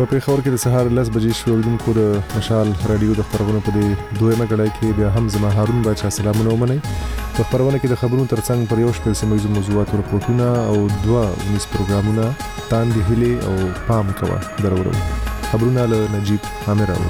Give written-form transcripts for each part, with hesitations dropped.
په پیښور کې د سهار 10 بجې شروع د مشال رادیو د خبرونو په دې دویمه غړای کې بیا هم زما هارون بچا سلامونه ومني. په خبرونه کې د خبرونو ترڅنګ پر یو شپږ سیمه موضوعات راپورټونه او دوه ونیس پروګرامونه تاندې هلي او پام کوا درورو. خبرونه له نجیب عامر راو.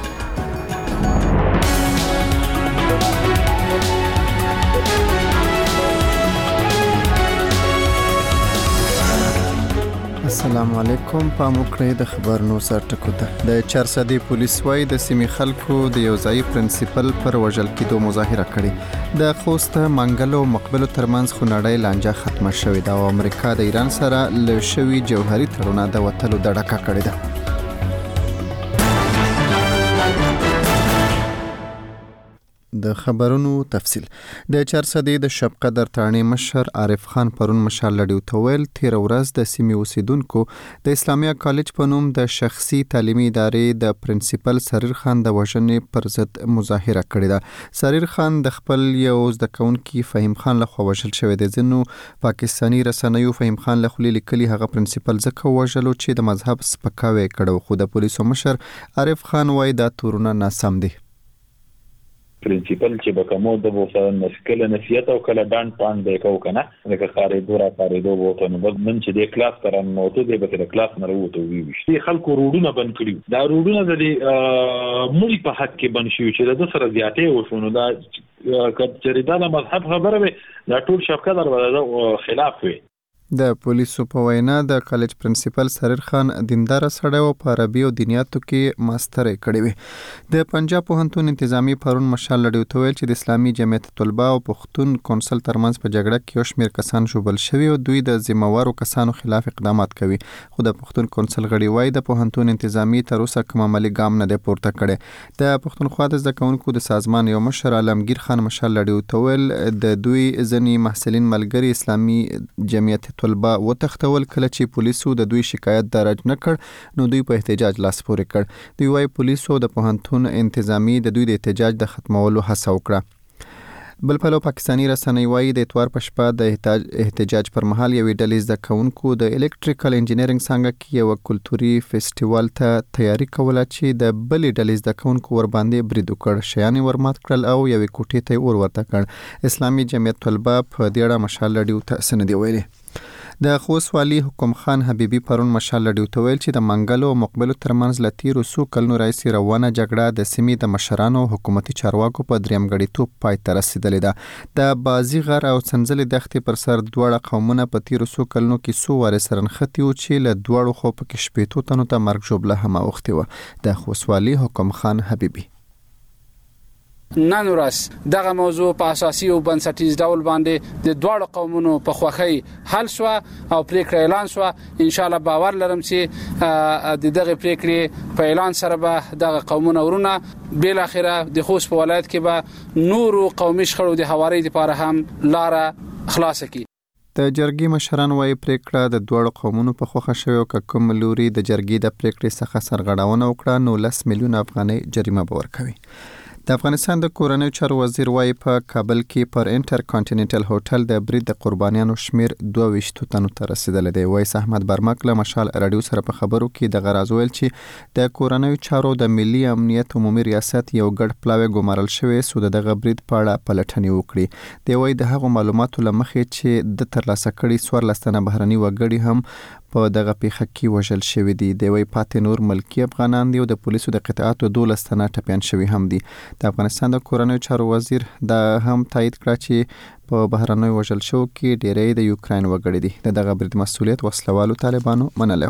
السلام علیکم. په موکړې د خبرونو سرټکو ته د چارسدي پولیس وای د سیمې خلکو د یو ځای پرنسپل پر وژل کېدو مظاهره کړې. د خوست منګلو مقبلو ترمنځ خونړۍ لانجه ختمه شوې ده او امریکا د ایران سره له شوي جوهري تړون د وټلو دړکه کړې ده. د خبرونو تفصيل. د چارسدي د شبقدر ترانې مشر عارف خان پرون مشال لډیو تویل 13 ورځ د سیمې اوسیدونکو د اسلامي کالج په نوم د شخصي تعلیمي ادارې د پرنسپل سریر خان د وژنې پر ضد مظاهره کړې ده. سریر خان د خپل یو زده کوونکي فهیم خان له خوا وژل شوی دی. ځینو پاکستاني رسنیو فهیم خان له خولي لیکلي هغه پرنسپل ځکه وژلو چې د مذهب سپکاوی کړو، خو د پولیسو مشر عارف خان وایي دا تورونه ناسم دي. پرنسپل چې بکمو د وفادار نسکل نسیت او کله ډان پاند دی کو کنه لکه خارې دورا خارې دو وته نو نن چې د کلاس ترن موته دی به د کلاس نه وروته وی وشتي خلکو روډونه بند کړیو. دا روډونه د مړي په حق کې بند شي چې د سره زیاتې وشونو دا کچې د مذهب خبره به دا ټول شفقت در خلاف وي. د پولیسو په وینا د کالج پرنسپل سریر خان دیندار سړی او په عربي او دینیاتو کې ماسترۍ کړې وي. د پنجاب پوهنتون انتظامی پرون مشال لډیو تویل چې د اسلامي جمعیت طلبه او پښتون کونسل ترمنځ په جګړه کې یو شمېر کسان شوبل شوي او دوی د ذمہوارو کسانو خلاف اقدامات کوي، خو د پښتون کونسل غړي وایي د پوهنتون انتظامی تر اوسه کوم عملی ګام نه دی پورته کړی. د پښتونخوا د زده کوونکو د سازمان یو مشر عالمگیر خان مشال لډیو تویل د دوی ځنی محصلین ملګری اسلامي جمعیت طلبه وتښتول کله چې پولیسو د دوی شکایت درج نه کړ نو دوی په احتجاج لاس پورې کړ. دوی وايي پولیسو د پوهنتون انتظامی د دوی د احتجاج د ختمولو هڅه وکړه. بل پلو پاکستانی رسنۍ وايي د اتوار په شپه د احتجاج پر مهال یوې ډلې زده کوونکو د الکتریکل انجینرینګ څنګه کې یو کلتوري فیسټیوال ته تیاری کوله چې د بلې ډلې زده کوونکو ور باندې برید وکړ، شیان ورمات کړل او یوې کوټې ته ورته کړ. اسلامي جمعیت طلبه په دې اړه مشال لډیو ته سند ویلي. د خوست والي حکم خان حبیبی پرون مشال لډیو ته ویل چې د منګلو او مقبلو ترمنځ ل تیرو څو کلونو راځي روانه جګړه د سیمې د مشرانو حکومتي چارواکو په دریم غړیتوب پای ته رسیدلې ده. د بازی غر او څنځلې دښتې پر سر دواړه قومونه په تیرو څو کلونو کې څو واره سرنختی او چې له دواړو خو په کې شپېتو تنو ته مرګ جوړه هم اوختي و. د خوست والي حکم خان حبیبی نن ورځ دغه موضوع په اساسي او بنسټیز ډول باندې د دواړو قومونو په خوخي حل شو او پریکړه اعلان شو. ان شاء الله باور لرم چې د دغه پریکړې په اعلان سره به دغه قومونه ورونه بل اخره د خوست په ولایت کې به نور قومي شخړو د حواري لپاره هم لار خلاص کی. د جرګې مشران وايي پریکړه د دوړو قومونو په خوخه شوی او کوم لوري د جرګې د پریکړې څخه سرغړاونه وکړه نو 10 میلیون افغانۍ جریمه به ورکوي. د افغانستان د کورنیو چارو وزیر وايي په کابل کې پر انټر کانټیننټل هوټل د برید د قربانیانو شمیر 22 تنو ته رسیدلی دی. وایس احمد برمک له مشال رادیو سره په خبرو کې د غراز ویل چې د کورنیو چارو د ملي امنیت عمومي ریاست یو ګډ پلاوی ګمارل شوی سو دغه برید په اړه پلټنې وکړي. دی وايي د هغو معلوماتو لمخې چې د ترلاسه کړي 14 تنه بهرني وګړي هم په دغه پیښه کې وژل شوی دي. دی وايي پاتې نور ملکی افغانان دي او د پولیسو د قطعاتو 12 تنه ټپيان شوی هم دي. د افغانستان د کورنیو چارو وزیر دا هم تایید کړ چې په بهرنۍ وژل شو کې ډېری د یوکرين وګړي دي. دغه برید مسؤلیت وسلوالو طالبانو منلو.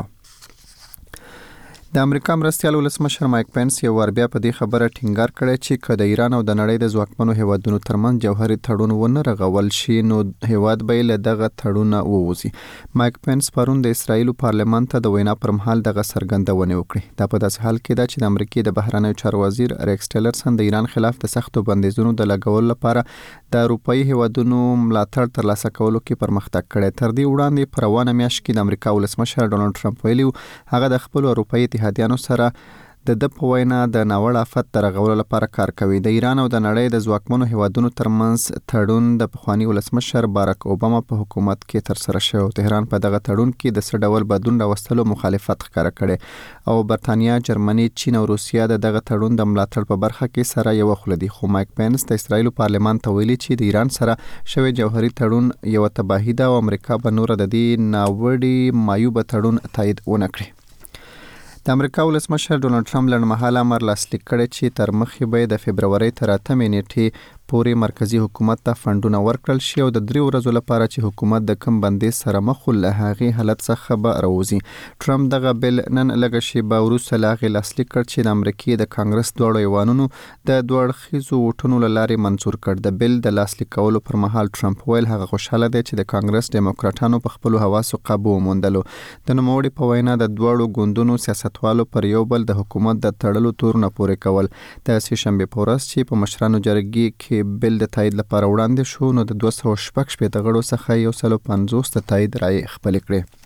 د امریکا مرستیال ولسمشر مایک پنس یو ور بیا په دې خبره ټینګار کړی چې کله د ایران او د نړۍ د ځواکمنو هیوادونو ترمنځ جوهري تړون ونه رغول شي نو هیواد به له دغه تړون ووځي. مایک پنس پرون د اسرایل پارلمان ته د وینا پر مهال دغه څرګندونه وکړه. دا په داسې حال کې ده چې د امریکای د بهرنیو چارو وزیر ریکس ټیلرسن د ایران خلاف د سختو بندیزونو د لګولو لپاره د اروپאי هیوادونو ملاتړ ترلاسه کولو کې پرمختګ کړی. تر دې وړاندې په روانه میاشت کې د امریکا ولسمشر ډونالد ټرمپ ویلي هغه د خپل اروپאי اتحادیانو سره د په وینا د ناوړه آفت د رغولو لپاره کار کوي. د ایران او د نړۍ د ځواکمنو هیوادونو ترمنځ تړون د پخوانی ولسمشر باراک اوباما په حکومت کې ترسره شو. تهران په دغه تړون کې د څه ډول بدلون راوستلو مخالفت ښکاره کړي او برتانیا، جرمني، چین او روسیا دغه تړون د ملاتړ په برخه کې سره یو خل دي. خو مایک پینس د اسرایل پارلمان ته ویلي چې د ایران سره شوی جوهري تړون یو تباهي ده او امریکا به نور د دې ناوړي معیوب تړون تایید ونه کړي. د امریکا ولسمشر ډونالد ټرمپ لنډمهاله امر لاسلیک کړی چې تر مخې به د فبرवरी تر 8 نیټې پورې مرکزی حکومت ته فندونه ورکړل شي او د 3 ورځو لپاره چې حکومت د کم بندیز سره مخ له هغه حالت څخه به راوځي. ټرمپ دغه بل نن لږ شی به وروسته لاغي لاسلیک کړ چې د امریکای د کانګرس دوړو ایوانونو د دوړ خيزو وټونو لارې منزور کړ. د بل د لاسلیک کولو پر مهال ټرمپ ویل هغه خوشاله دی چې د کانګرس دیموکراتانو په خپل حواسو قابو وموندلو. د نوموړي په وینا د دوړو ګوندونو سیاستوالو پر یو بل د حکومت د تړلو تورونه پورې کول. د سې شنبه په ورځ چې په مشرانو جرګې کې بل د تایید لپاره وړاندې شو نو د 216 غړو څخه 150 د تایید رائے خپل کړي.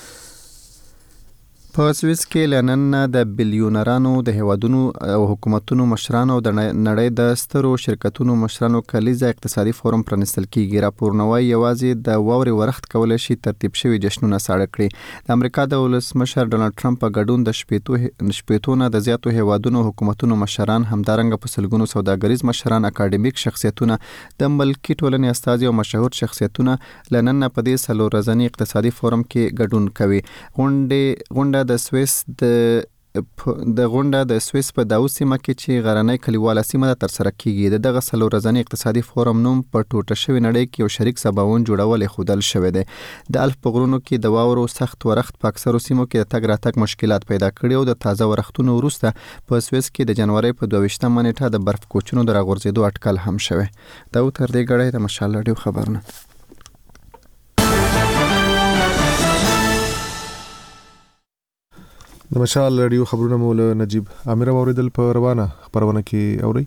په سویس کې لنن د بلیونرانو د هیوادونو او حکومتونو مشرانو د نړۍ د سترو شرکتونو مشرانو کلیزه اقتصادي فورم پرانستل کیږي. راپورنوي یوازې د ووري ورخت کولای شي ترتیب شوی جشنونه ساړه کړي. د امریکا د ولسمشر ډونالد ټرمپ په ګډون د شپېتونه د زیاتو هیوادونو حکومتونو مشران، همدارنګه په سلګونو سوداګریز مشران، اکاډمیک شخصیتونه، د ملکی ټولنې استازي او مشهور شخصیتونه لنن په دې سلو ورځنی اقتصادي فورم کې ګډون کوي. غونډه د سویس په داوود سیمه کې چې غرنۍ کلیواله سیمه ده ترسره کیږي. دغه سلو ورځنی اقتصادي فورم نوم په ټوټه شوی نړۍ کې یو شریک سباوون جوړول خودل شوی دی. د الف په غرونو کې د واورو سخت ورخت په اکثرو سیمو کې د تګ راتګ مشکلات پیدا کړي او د تازه ورختونو وروسته په سویس کې د جنوري په 22 نیټه د برف کوچونو د راغورځېدو اټکل هم شوی. دا تر دې غړې د مشال رادیو خبرونه. د مشال رادیو خبرونه مول نجیب امیر اوریدل په روانه خبرونه کې اوري.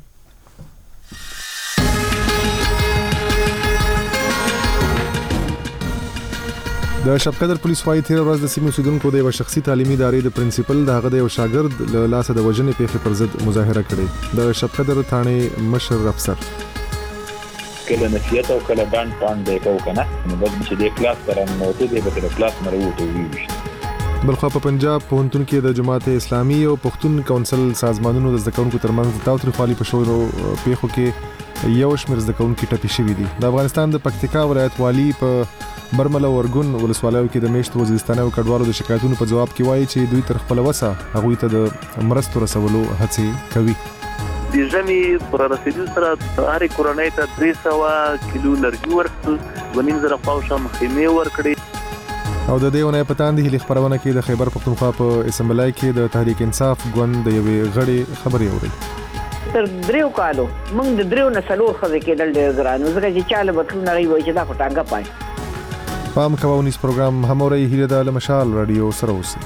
د شپقدر پولیس وايي 13 ورځ د سیمې اوسیدونکو د یو شخصي تعلیمي ادارې د پرنسپل د هغه د یو شاګرد له لاسه د وژنې پیښې پر ضد مظاهره کړې. د شپقدر ثانې مشر افسر کله نسیت او کله ډان پاند دی کو کنه نو بس چې د کلاس ترن نو ته د بل کلاس نه وروته ویش. بلخوا په پنجاب پوهنتون کې د جماعت اسلامي او پښتون کونسل سازمانونو د زدهکونکو ترمنځ د تاوتریخوالي په شوو پیښو کې یو شمېر زدهکونکي ټپي شوي دي. د افغانستان د پکتیکا ولایت والی په برمل او ورګون ولسوالیو کې د میشت وزیرستان او کډوالو د شکایتونو په جواب کې وایي چې دوی تر خپل وسه هغوی ته د مرستو رسولو هڅې کوي. د ژمي پر رسیدو سره هر کورنۍ ته 300 کیلو لرګي ورکړل، 2.5 پاوشه مخیمه ورکړي. او د دې ونې پتان دي هلي خبرونه کې د خیبر پختونخوا په اسمبلی کې د تحریک انصاف ګوند د یوې غړي خبرې اوري. تر 3 کالو موږ د 3 نسلو خزه کېدل ډېر ګران وزګه چې چاله بټلو نړۍ وای چې دا پټانګه پای. پام کوونیس پروګرام هم اوري هیله د مشال رادیو سره اوسي.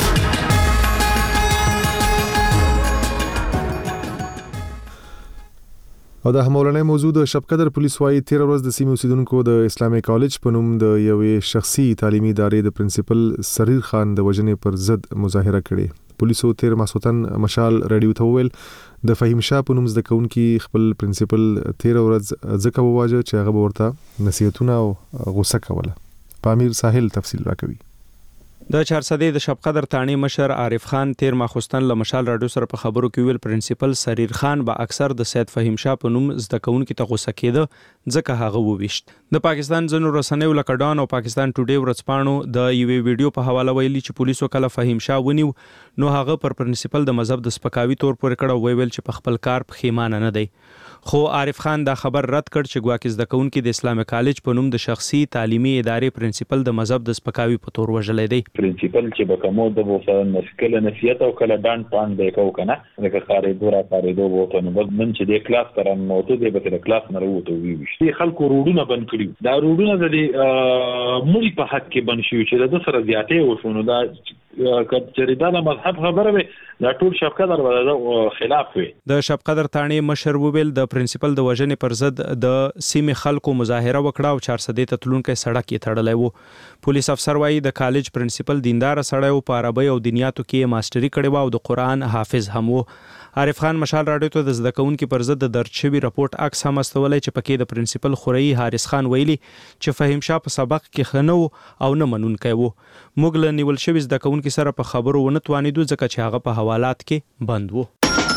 او د همولنې موضوع د شپقدر پولیس وايي 13 ورځ د سیمې اوسیدونکو د اسلامي کالج په نوم د یوې شخصي تعلیمي ادارې د پرنسپل سریر خان د وژنې پر ضد مظاهره کړې. پولیسو 13 ماسوتن مشال رادیو ته ویل د فهیم شاه په نوم زدهکونکي خپل پرنسپل 13 ورځ ځکه وواژه چې هغه ورته نصیحتونه او غوسه کوله. پامیر ساحل تفصیل راکوي. د 400 د شپقدر ثاني مشر عارف خان 13 ماخوستن له مشال رادیو سره په خبرو کې ویل پرنسپل سریر خان به اکثر د سید فهیم شاه په نوم زدهکونکو ته غوسه کېده ځکه هغه وویشت. د پاکستان ځنو رسنیو لکه ډان او پاکستان ټوډے ورځپاڼو د یوې ویډیو په حواله ویلي چې پولیسو کله فهیم شاه ونیو نو هغه پر پرنسپل د مذهب د سپکاوي تور پورې کړه ویل چې په خپل کار پښیمانه نه دی. خو عارف خان دا خبر رد کړ چې ګواکې زدهکونکي د اسلامي کالج په نوم د شخصي تعلیمي ادارې پرنسپل د مذهب د سپکاوي په تور وژلې دی. پرنسپل چې بکمو د وفا نسکله نسیت او کله ډان پاند دی کو کنه لکه خارې دو وته نو بس من چې د کلاس ترن نو ته د بل کلاس نه وروته ویش. دي خلکو روډونه بند کړي. دا روډونه د مړي په حق کې بند شي چې د سره زیاتې وشونو دا کچریدا د مذهب خبره وي دا ټول شفقت در خلاف وي. د شفقت تانی مشر وویل د پرنسپل د وژنې پر ضد د سیمې خلکو مظاهره وکړه او 400 ته تلونکي سړک یې تړلی وو. پولیس افسر وایي د کالج پرنسپل دیندار سړی او په عربی او دنیاتو کې ماستری کړی و او د قرآن حافظ هم وو. عارف خان مشال راډیو ته د زده کوونکو پر ضد د درج شوی راپورټ عکس هم استولای چې پکې د پرنسپل خورئی حارث خان ویلي چې فهیم شاه په سبق کې خنو او نه منونکی وو. موږ له نیول شوی زده کوونکو سره په خبرو ونه توانیدو ځکه چې هغه په حوالات کې بند وو.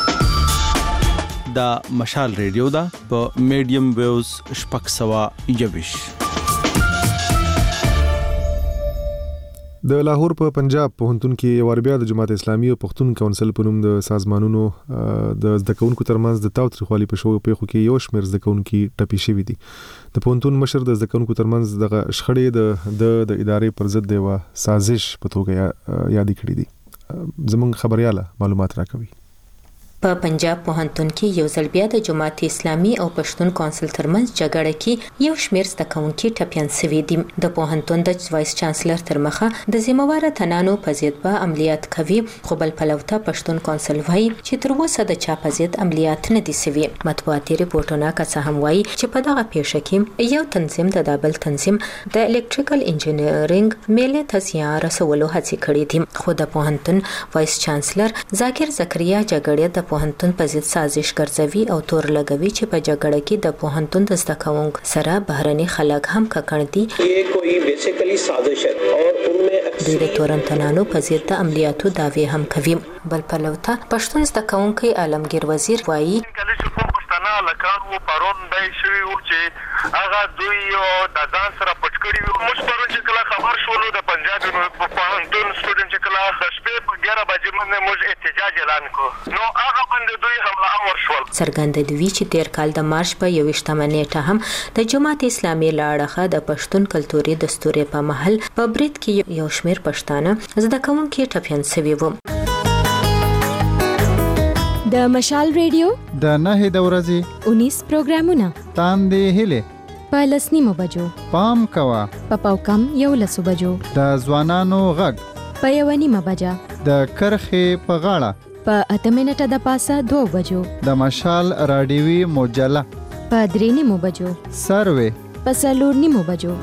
دا مشال ریډیو دا په میډیم ویوز شپږ 121. د لاهور په پنجاب پوهنتون کې یو بیا د جماعت اسلامي او پښتون کونسل په نوم د سازمانونو د زده کوونکو ترمنځ د تاوتریخوالي په شوو پیښو کې یو شمېر زده کوونکي ټپي شوي دي. د پوهنتون مشر د زده کوونکو ترمنځ د شخړې د ادارې پر ضد یو سازش په توګه یاد کړی دي. زموږ خبرياله معلومات راکوي. په پنجاب پوهنتون کې یو ځل بیا د جماعت اسلامي او پښتون کونسل ترمنځ جګړه کې یو شمېر زده کوونکي ټپیان شوي دي. د پوهنتون د وایس چانسلر تر مخه د ذمہواره تنانو په ضد به عملیات کوي، خو بل پلوته پښتون کونسل وایي چې تر اوسه د چا په ضد عملیات نه دي شوي. مطبوعاتي ریپورتونه که هم وایي چې په دغه پیښه کې یو تنظیم د دابل تنظیم د الکتریکل انجینرینګ میلې ته زیان رسولو هڅې کړې دي، خو د پوهنتون وایس چانسلر ذاکر زکریا جګړې د پوهنتون په ضد سازش ګرځوي او تور لګوي چې په جګړه کې د پوهنتون د زده کوونکو سره بهرني خلک هم ککړ دي. یہ کوئی بیسیکلی سازش ہے اور ان میں دوی د تورنتنانو په ضد د عملیاتو دعوی هم کوي. بل پلوته پښتون زده کوونکی عالمگیر وزیر وایي لکانو پرون دای شوی و چې هغه دوی د ځان سره پټ کړی وو. موږ پرون چې کله خبر شولو د پنجاب پوهنتون سټوډنټ چې کله شپې په 11 بجې باندې موږ احتجاج اعلان کړ، نو هغه باندې دوی حمله اور شول. څرګنده دی چې تیر کال د مارچ په 21 نیټه هم د جماعت اسلامي لاړه د پښتون کلتوري دستوري په محل په برید کې یو شمېر پښتانه زده کوونکي ټپیان شوي وو. د مشال ریډیو د 9 د ورځې 19 پروګرامونه تاندې هله په لسنیمو بجو پام کوا په پاوکم 11 بجو د ځوانانو غږ په 1:30 بجه د کرخې په غاړه په 8 منټه د پاسه 2 بجو د مشال رادیوي مجله په 3:30 بجو سروي په 4:30 بجو.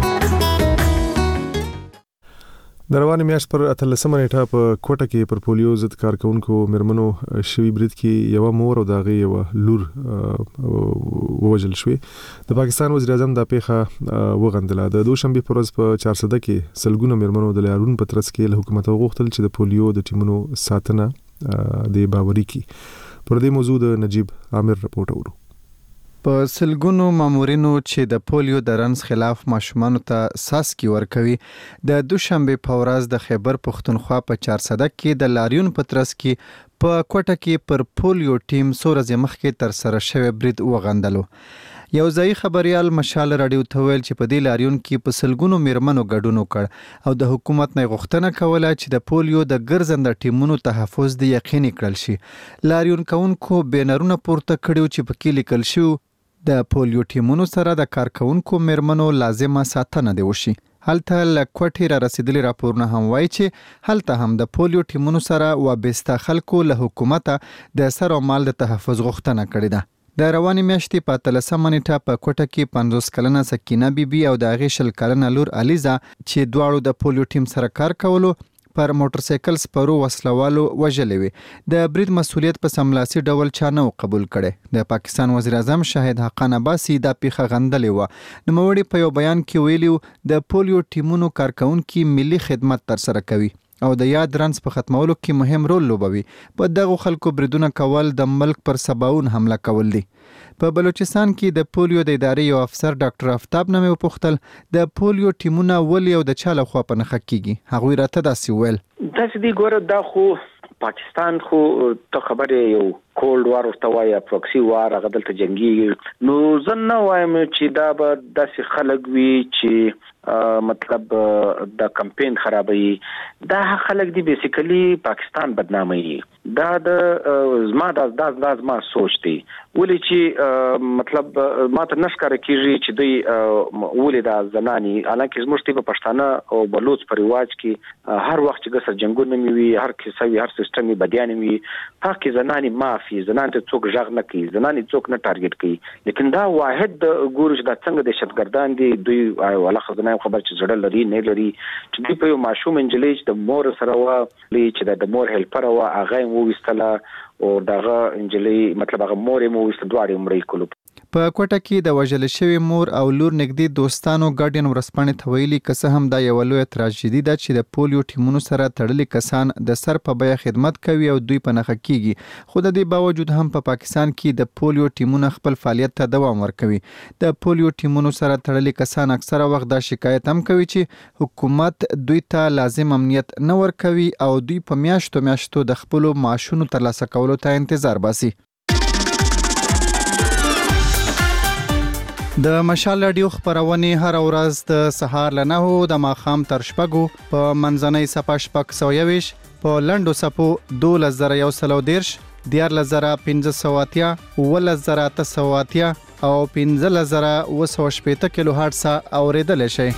د روانې میاشت پر 18 نیټه په کوټه کې پر پولیو ضد کارکونکو مرمنو شوی برید کې یو مور او داغه یو لور ووجل شوی. د پاکستان وزیر اعظم د پیښه وغندله. د دوشنبه پر ورځ په 400 کې سلګونو مرمنو د لارون په ترڅ کې له حکومت غوښتل چې د پولیو د ټیمونو ساتنه د باوري کی. پر دې موضوع د نجیب عامر رپورټ اورو. په سلګونو مامورینو چې د پولیو د رنځ خلاف ماشومانو ته ساسکي ورکوي د دوشنبه په ورځ د خیبر پښتونخوا په 400 کې د لاریون په ترڅ کې په کوټه کې پر پولیو ټیم سورځ مخکې تر سره شوی برید وغندلو. یو ځای خبريال مشال رادیو ته ویل چې په دې لاریون کې په سلګونو میرمنو ګډون وکړ او د حکومت نه غوښتنه کوله چې د پولیو د ګرځنده ټیمونو تحفظ د یقیني کړل شي. لاریون کوونکو بینرونه پورته کړیو چې په کې لیکل شو د پولیو ټیمونو سره د کارکونکو مرمنو لازمه ساتنه دی وشي. هلته لکوټی را رسیدلی راپورونه هم وایي چې هلته هم د پولیو ټیمونو سره وابسته خلکو له حکومت د سر او مال د تحفظ غوښتنه کړې ده. د روانې میاشتې په 13 نیټه په کوټه کې 50 کلنه سکینه بیبي او د هغې 20 کلنه لور الیزا چې دواړو د پولیو ټیم سره کار کولو پر موټر سایکل سپرو وسلوالو وژلې وي. د برید مسولیت په سملاسي ډول چا نه قبول کړي. د پاکستان وزیر اعظم شاهد حقان عباسي دا پیښه غندلې و. نوموړي په یو بیان کې ویلي د پولیو ټیمونو کارکونکي ملي خدمت تر سره کوي او د یاد رنځ په ختمولو کې مهم رول لوبوي. په دغه خلکو بریدونه کول د ملک پر سباون حمله کول دي. په بلوچستان کې د پولیو د ادارې یو افسر ډاکټر افتاب نامه وپوښتل د پولیو ټیمونه ولې او د چا لخوا په نښه کیږي. هغوی راته داسې ویل داسې دی ګوره دا خو پاکستان خو ته خبرې یو کولډ وار ورته وایي پروکسي وار هغه دلته جنگي. نو زه نه وایم چې دا به داسې خلک وي چې مطلب د کمپین خرابوي. دا خلک دی بیسیکلی پاکستان بدنامي. دا د زما سوچ دی. ولې چې مطلب ما ته نشکاره کیږي چې دوی ولې دا زنانی حالانکه زموږ په پښتانه او بلوچ په رواج کې هر وخت چې ګسر جنگونه وي هر کیسه وي هر سیستم بدیان وي پاکي زنانی معافي زنان ته څوک ژغ نه کوي زنانی څوک نه ټارګټ کوي. لیکن دا واحد ګورج دا څنګه د شتګردان دي دوی ولا خزنه خبر چې زړه لري نه لري چې دوی په ماشوم انجلیج د مور سره وا چې د مور هیلپر وا هغه مو وستله او دغه انجلی مطلب هغه مور مو وست دواړي مړی کولو. په کوټه کې د وژل شوی مور او لور نږدې دوستانو ګارډین ورسپانې ته ویلي که هم دا یو لوی تراژیدي ده چې د پولیو ټیمونو سره تړلي کسان د سر په بیه خدمت کوي او دوی په نخښه کیږي. خو د دې باوجود هم په پاکستان کې د پولیو ټیمونو خپل فعالیت ته دوام ورکوي. د پولیو ټیمونو سره تړلي کسان اکثره وخت دا شکایت هم کوي چې حکومت دوی ته لازم امنیت نه ورکوي او دوی په میاشتو د خپل معاشونو ترلاسه کولو ته انتظار باسي. د مشال رادیو خبرونه هر ورځ د سهار له 9 د ماښام تر 6 په منځنۍ صفه 620 په لندو صفو 2110 14580 11880 او 15980 کیلو هرتز اوریدل شي.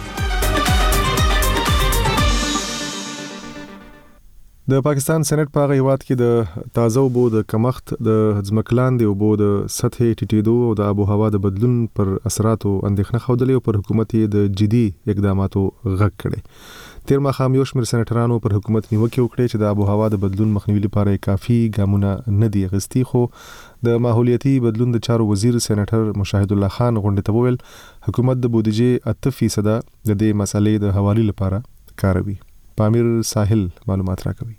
د پاکستان سېنات په غیوات کې د تازه اوبو د کمښت د ځمکلاندې اوبو د سطحې ټیټېدو او د آب او هوا د بدلون پر اثراتو اندېښنه ښودلې او پر حکومت د جدي اقداماتو غږ کړي. تیر ماښام یو شمېر سېنټرانو پر حکومت نیوکې وکړې چې د آب او هوا د بدلون مخنیوي لپاره کافي ګامونه نه دي اخیستي. خو د ماحولیاتي بدلون د چارو وزیر سېنیټر مشاهد الله خان غونډې ته وویل حکومت د بودیجې 8% د دې مسلې د حوالې لپاره کاروي. پامیر ساحل معلومات راکوي.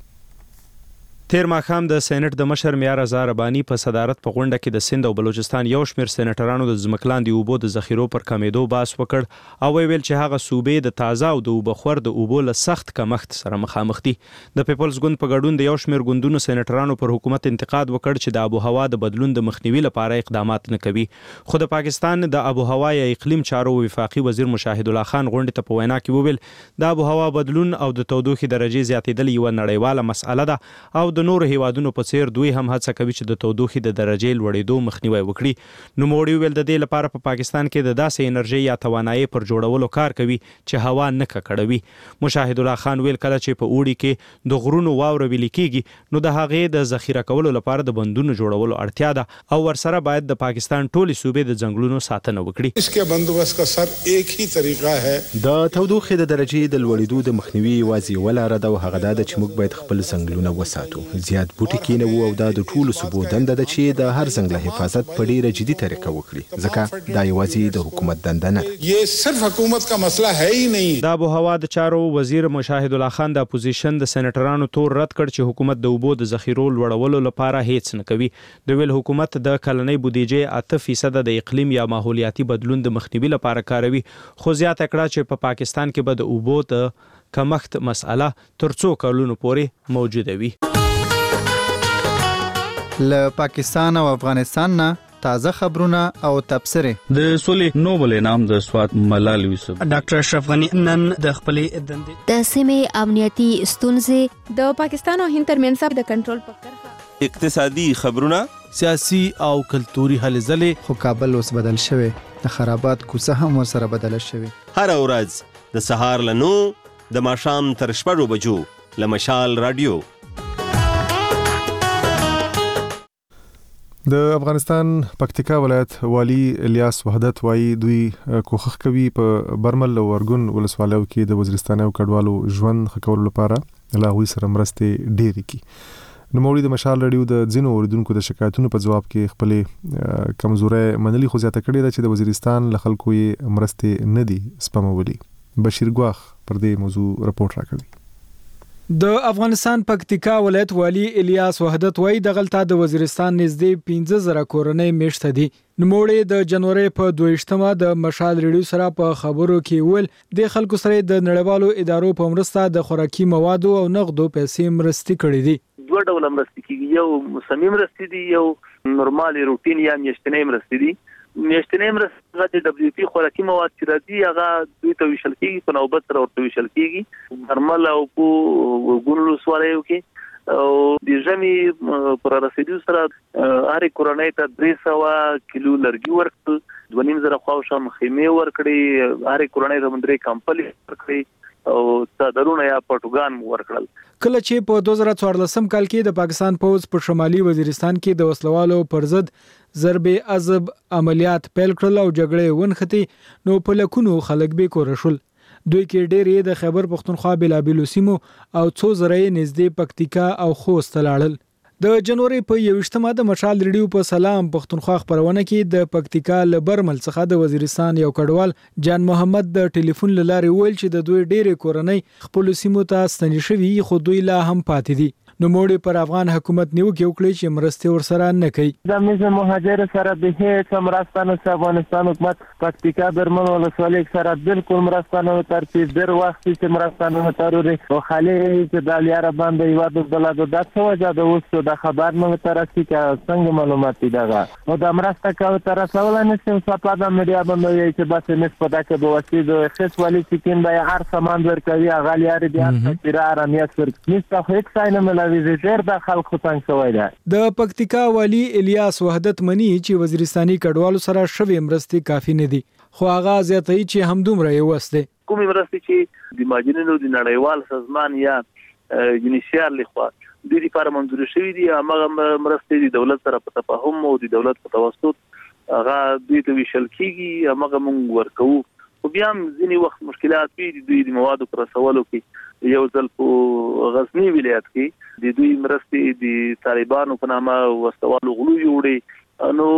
تیر ماښام د سېنات د مشر معیار هزار ربانی په صدارت په غونډه کې د سند او بلوچستان یو شمېر سېنټرانو د ځمکلاندې اوبو د ذخیرو پر کمیدو باس وکړ او ویل چې هغه صوبې د تازه او د اوبخور د اوبو له سخت کمښت سره مخامخ دي. د پیپلز ګوند په ګډون د یو شمېر ګوندونو سېنټرانو پر حکومت انتقاد وکړ چې د آب او هوا د بدلون د مخنیوي لپاره اقدامات نه کوي. خو د پاکستان د آب او هوا یا اقلیم چارو وفاقي وزیر مشاهد الله خان غونډه ته په وینا کې وویل د آب او هوا بدلون او د تودوخې درجه زیاتېدل یو نړیواله مسأله ده او د نور هیوادونو په څیر دوی هم هڅه کوي چې د تودوخې د درجې لوړېدو مخنیوي وکړي. نو موړي ویل د دې لپاره په پاکستان کې د داسې انرژي یا توانایي پر جوړولو کار کوي چې هوا نه ککړوي. مشاهد الله خان ویل کله چې په اوړي کې د غرونو واوره ویل کېږي نو د هغې د ذخیره کولو لپاره د بندونو جوړولو اړتیا ده او ورسره باید د پاکستان ټولې صوبې د ځنګلونو ساتنه وکړي. اسکه بندوبست کا سر ایک هی طریقه ہے. د تودوخې د درجې د لوړېدو د مخنیوي یوازې ولاره ده او هغه ده چې موږ باید خپل ځنګلونه وساتو. زیات بوټي کېنوو او دا د ټولو صوبو دنده ده چې د هر ځنګل حفاظت په ډیره جدي طریقه وکړي ځکه دا یوازې د حکومت دنده نه ده. یہ صرف حکومت کا مسئلہ ہے ہی نہیں. د آب او هوا د چارو وزیر مشاهد الله خان د اپوزیشن د سېنټرانو تور رد کړ چې حکومت د اوبو د ذخیرو لوړولو لپاره هیڅ نه کوي. د ویل حکومت د کلنۍ بودیجې 8% د اقلیم یا ماحولیاتي بدلون د مخنیوي لپاره کاروي. خو زیاته کړه چې په پاکستان کې به د اوبو د کمښت مسأله تر څو کلونو پورې موجوده وي. له پاکستان او افغانستان نه تازه خبرونه او تبصره. د سولې نوبل انعام د سوات ملال یوسف ډاکټر اشرف غنی نن د خپلې دندې د سیمې امنیتي ستونزې د پاکستان او هند ترمنځ د کنټرول په کرښه اقتصادي خبرونه سیاسي او کلتوري هلې ځلې. خو کابل اوس بدل شوی د خرابات کوڅه هم ورسره بدل شوی. هر ورځ د سهار له 9 د ماښام تر 6 بجو له مشال رادیو. د افغانستان پکتیکا ولایت والی الیاس وحدت وایي دوی کوښښ کوي په برمل او ورګون ولسوالیو کې د وزیرستان او کډوالو ژوند ښه کولو لپاره له هغوی سره مرستې ډېرې کړي. نوموړي د مشال رادیو د ځینو اوریدونکو د شکایتونو په ځواب کې خپلې کمزورۍ منلي خو زیاته کړې ده چې د وزیرستان له خلکو یې مرستې نه دي سپمولي. بشیر ګواخ پر دې موضوع رپورټ راکوي. د افغانستان پکتیکا ولایت والی الیاس وحدت وایي د غلطه د وزیرستان نږدې 15000 کورنۍ میشته دي. نوموړي د جنوري په 22مه د مشال ریډیو سره په خبرو کې ویل د خلکو سره د نړیوالو ادارو په مرسته د خوراکي موادو او نغدو پیسې مرستې کړې دي. دوه ډول مرستې کیږي، یو موسمي مرستې دي، یو نورمال روټین یا میاشتنۍ مرستې دي. میاشتنۍ مرستې د دبليو پی خوراکي مواد چې راځي هغه دوی ته ویشل کیږي، په نوبت سره ورته ویشل کیږي. درمل او په ګونلو سوالایو کې او د ژمي پر رسیدو سره هر کورنۍ ته 300 کیلو لرګي ورکړل، 2.5 خواوشا مخیمه ورکړي، هر کورنۍ ته 3 کمپل ورکړي او صدرونه یا پټوګان ورکړل. کله چې په 2014 کال کې د پاکستان پوز په شمالي وزیرستان کې د وسلوالو پر ضد ضرب عذب عملیات پیل کړل او جګړه ونښتې، نو په لکونو خلک به کور شول. دوی کې ډېرې د خیبر پختونخوا بلابلو سیمو او څو زرې نږدې پکتیکا او خوست لاړل. د جنوري په 21مه د مشال ریډیو په سلام پختونخوا خبرونه کې د پکتیکا لبرمل څخه د وزیرستان یو کډوال جان محمد د ټلیفون لارې ویل چې د دوی ډېرې کورنۍ خپل سیمو ته ستنې شوي، خو دوی لا هم پاتې دي. نو موږ پر افغان حکومت نیوکه وکړي چې مرستې ورسره نه کوي. د میز مهاجر سره به هیڅ مرستانه افغانستان حکومت پکتیکا برمن ولسوالۍ سره بالکل مرستانه ترتیب در وخت چې مرستانه تروري او خالي چې د لیاره باندې یو د بلاد د څو وجه د وسو د خبر نو ترسي کې څنګه معلومات دي دغه او د مرسته کوي تر څول نه سم صفاده میډیا باندې چې بس نسبت ده کې د وسې د خص والی چې کین د هر سامان ورکوي غالیار دي هر تیرار امیت ور نسته هیڅ څاینه ملوي زیر د خلکو څنګه شوی ده. د پکتیکا والی الیاس وحدت منی چې وزیرستاني کډوالو سره شوی مرستې کافی نه دي، خو هغه زیاتوي چې همدومره یې وسته. کومې مرستې چې د ماجنینو د نړیوال سازمان یا یونیسیار لخوا د دې لپاره منظور شوی دي، هغه مرستې د دولت سره په تفاهم او د دولت په توسط هغه دوی ته ویشل کیږي، هغه موږ ورکو. خو بیا هم ځینې وخت مشکلات وي د دوی د موادو پر رسولو کې. یو ځل په غزنی ولایت کې د دوی مرستې د طالبانو په نامه وسوالو غلو جوړي، نو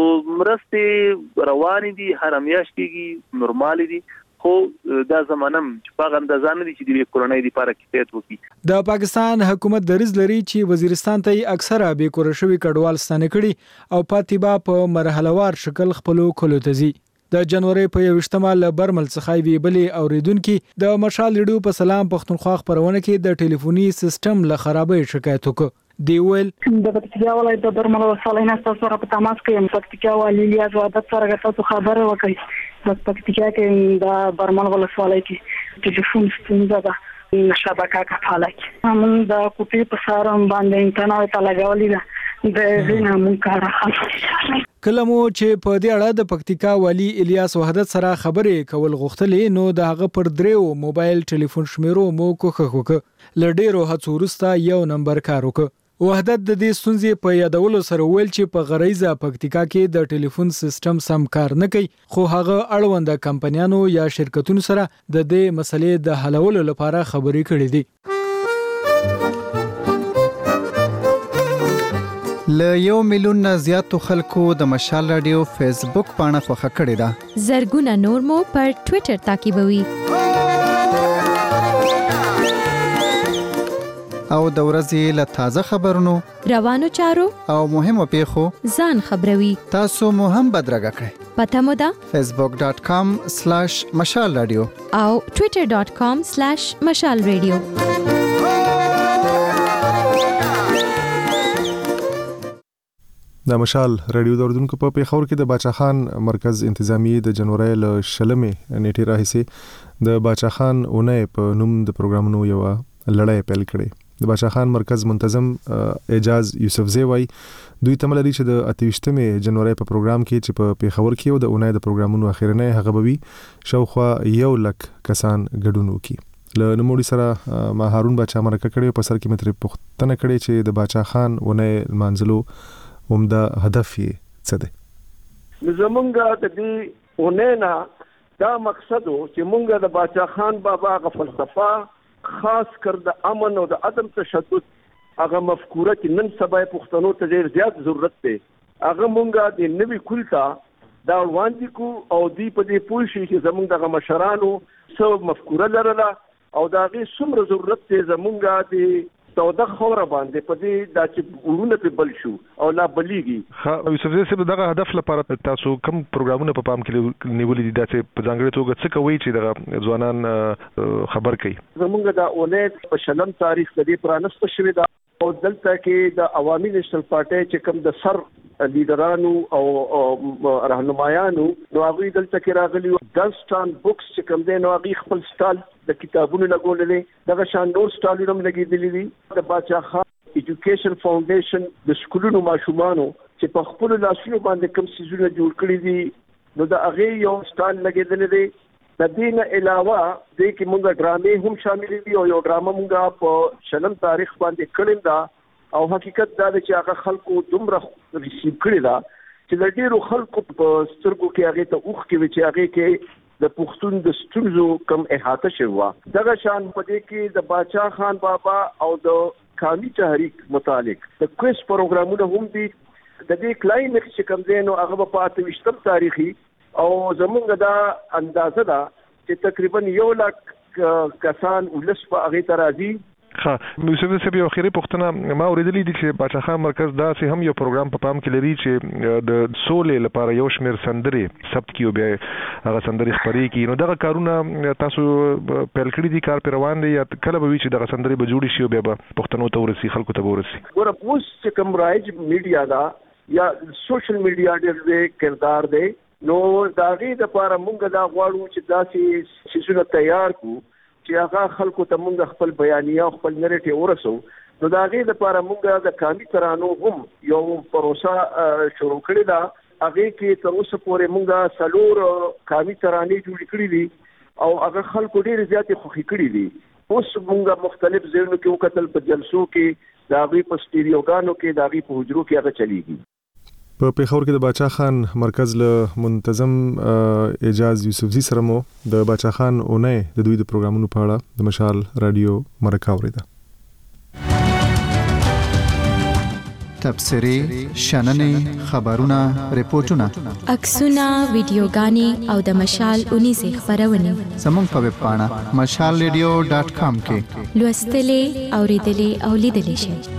مرستې روانې دي، هر میاشت کېږي، نورمال دي، خو دا زمانم چې په اندازه نه دي چې د کورونای لپاره کیفیت وکړي. د پاکستان حکومت دریځ لري چې وزیرستان ته اکثره به کور شوی کډوال ستانه کړي او پاتې با په مرحلهوار شکل خپلو کلو تزي. د جنوري په 21مه ل برمل څخه وی بلې اوریدونکو د مشال ریډیو په سلام پختونخوا خبرونه کې د ټلیفوني سیستم له خرابې شکایت وکړ. دی ویل د پکتیکا ولایت د برمل وسلای نه تاسو سره په تماس کې پکتیکا والی الیاس وحدت سره تاسو خبره وکړئ. د پکتیکا کې د برمل وسلای کې ټلیفون ستونزه ده، شبکه کفاله کې موږ د کوټې په سارم باندې انټرنیټ ته لګولې ده د زینه مون کار اخلي. کله مو چې په دې اړه د پکتیکا والی الیاس وحدت سره خبرې کول غوښتلې، نو د هغه پر دریو موبایل ټلیفون شمیرو مو کوخه ل ډیرو هڅو وروسته یو نمبر کار وکړ. وحدت د دې ستونزې په یادولو سره ویل چې په غریزه پکتیکا کې د ټلیفون سیستم سم کار نه کوي، خو هغه اړوند کمپنیانو یا شرکتونو سره د دې مسلې د حلولو لپاره خبرې کړې دي. ل 1 میلیون نه زیاتو خلکو د مشال رادیو فیسبوک پاڼه خوښه کړې ده. زرګونه نور مو پر ټوئیټر تعقیبوي او د ورځې له تازه خبرونو، روانو چارو او مهمو پیښو ځان خبروي. تاسو مو هم بدرګه کړئ. پته مو ده facebook.com/مشال رادیو او twitter.com/مشال رادیو. د مشال رادیو دوردونکو په پیښور کې د باچاخان مرکز انتظامی د جنوري ل 20 نیټه راهیسي د باچاخان اونۍ په نوم د پروګرامونو یو لړۍ پیل کړې. د باچاخان مرکز منتظم اعجاز یوسفزی وای دوی تمل لري چې د 28 جنوري په پروګرام کې چې په پیښور کې او د اونۍ د پروګرامونو اخیرنۍ هغه بوي شاوخوا 1 لک کسان ګډون وکي. له نموړي سره ما هارون بچا مرکه کړي په سر کې متري پختنه کړي چې د باچاخان اونۍ منځلو عمده هدف یې څه دی؟ زمونږ د دې اونینا دا مقصد چې مونږ د باچا خان بابا غ فلسفه خاص کر د امن او د عدم تشدد هغه مفکوره چې نن سبا پښتنو ته ډیر زیات ضرورت دی، هغه مونږ د نوي کلتا دا وړاندې کو او دی په دې پوه شي چې زمونږ د مشرانو څو مفکوره لرله او دا غي څومره ضرورت دی زمونږ د توده خوره باندې په دې د چې ورونه په بل شو او لا بلیږي. یوسفزی صاحب دغه هدف لپاره تاسو کوم پروګرامونه په پام کې نیولې دي چې په ځانګړي توګه څه کوي چې دغه ځوانان خبر کړي؟ زمونږ د اونۍ په 20 تاریخ د دې پرانست شوې ده او دلته کې د عوامي نېشنل پارټي چې کوم د سر لیډرانو او راهنمایانو نو هغه دلته کې راغلي دلستان بوکس چې کوم دی نو هغه خپل سټال د کتابونو لګولې دغه شان نور سټالونه هم لګېدلي دي د باچا خان ایجوکیشن فاونډیشن د سکولونو ماشومانو چې په خپل لاسونو باندې کوم سيزونه جوړ کړی دي نو د هغه یو سټال لګېدل دي د دې نه علاوه د کې موږ ډرامې هم شامل دي او یو ډرامه موږ په شلم تاریخ باندې کړل دا او حقیقت دا چې هغه خلکو دومره ریسیو کړی دا چې د ډیرو خلکو په سترګو کې هغه ته اوخ کې چې هغه کې د پښتون د ستونزو کم احاطه شوه دغه شان په دې کې د باچا خان بابا او د قومي تحریک متعلق د کویز پروګرامونه هم دي د دې کلایمکس چې کوم دی نو هغه په 28 تاریخي او زمونږ دا اندازه ده چې تقریبا 1 لک کسان ولس په هغه ترازی یوسف صاحب یو اخیری پوښتنه ما اوریدلې دي چې باچا خان مرکز دا سه هم یو پروګرام په پام کې لري چې د سولې لپاره یو شمېر سندرې ثبت کیو بیا هغه سندرې خبرې کی نو دغه کارونه تاسو پیل کړی دي کار پر روان دي یا کله به وی چې دغه سندرې به جوړی شي بیا به پښتنو ته ورسي خلکو ته ورسي ګوره اوس چې کوم رایج میډیا دا یا سوشل میډیا ډېر کردار دی نو دا غي د لپاره مونږ دا غواړو چې داسې سيزونه تیار کو چې هغه خلکو ته مونږ خپل بیانیه او خپل نریټیو ورسو نو دا غي د لپاره مونږ د قومي ترانو هم یو پروسه شروع کړې ده هغه کې تر اوسه پورې مونږ سلور قومي ترانې جوړ کړې دي او هغه خلکو ډېر زیاتې خوښي کړې دي اوس مونږ مختلف ځایونو کې وکتل په جلسو کې دا غي په سټیریوګانو کې دا غي په حجرو کې هغه چلیږي په پیښور کې د باچا خان مرکز له منتظم اعجاز یوسفزي سره مو د باچا خان اونۍ د دوی د پروګرامونو په اړه د مشال رادیو مرکه اوریده تبصرې شننې خبرونه ریپورتونه عکسونه ویډیوګانې او د مشال اونیزه خبرونه زموږ په ویب پاڼه mashalradio.com کې لوستلې اوریدلې او لیدلې شئ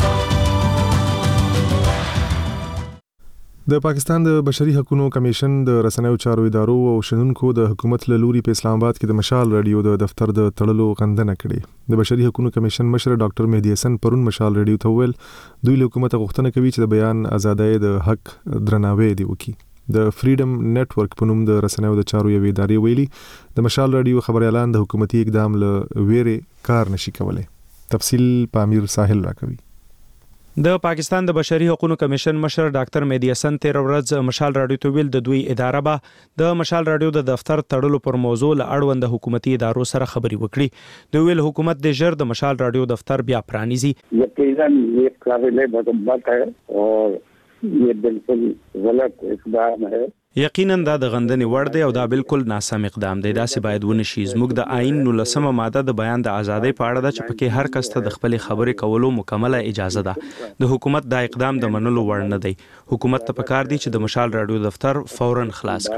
د پاکستان د بشري حقوقو کمیشن د رسنیو چارو ادارو او شنونکو د حکومت له لوري په اسلام آباد کې د مشال رادیو د دفتر د تړلو غندنه کړې د بشري حقوقو کمیشن مشر ډاکټر مهدي حسن پرون مشال رادیو ته ویل دوی له حکومت غوښتنه کوي چې د بیان ازادۍ د حق درناوی دی وکړي د فریډم نتورک په نوم د رسنیو د چارو یوې ادارې ویلي د مشال رادیو خبريالان د حکومتي اقدام له ویره کار نشي کولای تفصیل پامیر ساحل راکوي د پاکستان د بشري حقوقو کمیشن مشر ډاکټر مهدي حسن تیر ورځ مشال رادیو ته ویل د دوی اداره به د مشال رادیو د دفتر تړلو پر موضوع له اړوند حکومتي ادارو سره خبري وکړي دوی ویل حکومت د ژر د مشال رادیو دفتر بیا پرانیزي یقینا یہ قابل مذمت ہے اور یہ بالکل غلط اقدام ہے یقینا دا د غندنې وړ دی او دا بالکل ناسم اقدام دی داسې باید ونشي زموږ د آئین 19 ماده د بیان د ازادۍ په اړه ده چې پکې هر کس ته د خپل خبرې کولو مکمله اجازه ده د حکومت دا اقدام د منلو وړ نه دی حکومت ته پکار دی چې د مشال رادیو دفتر فوراً خلاص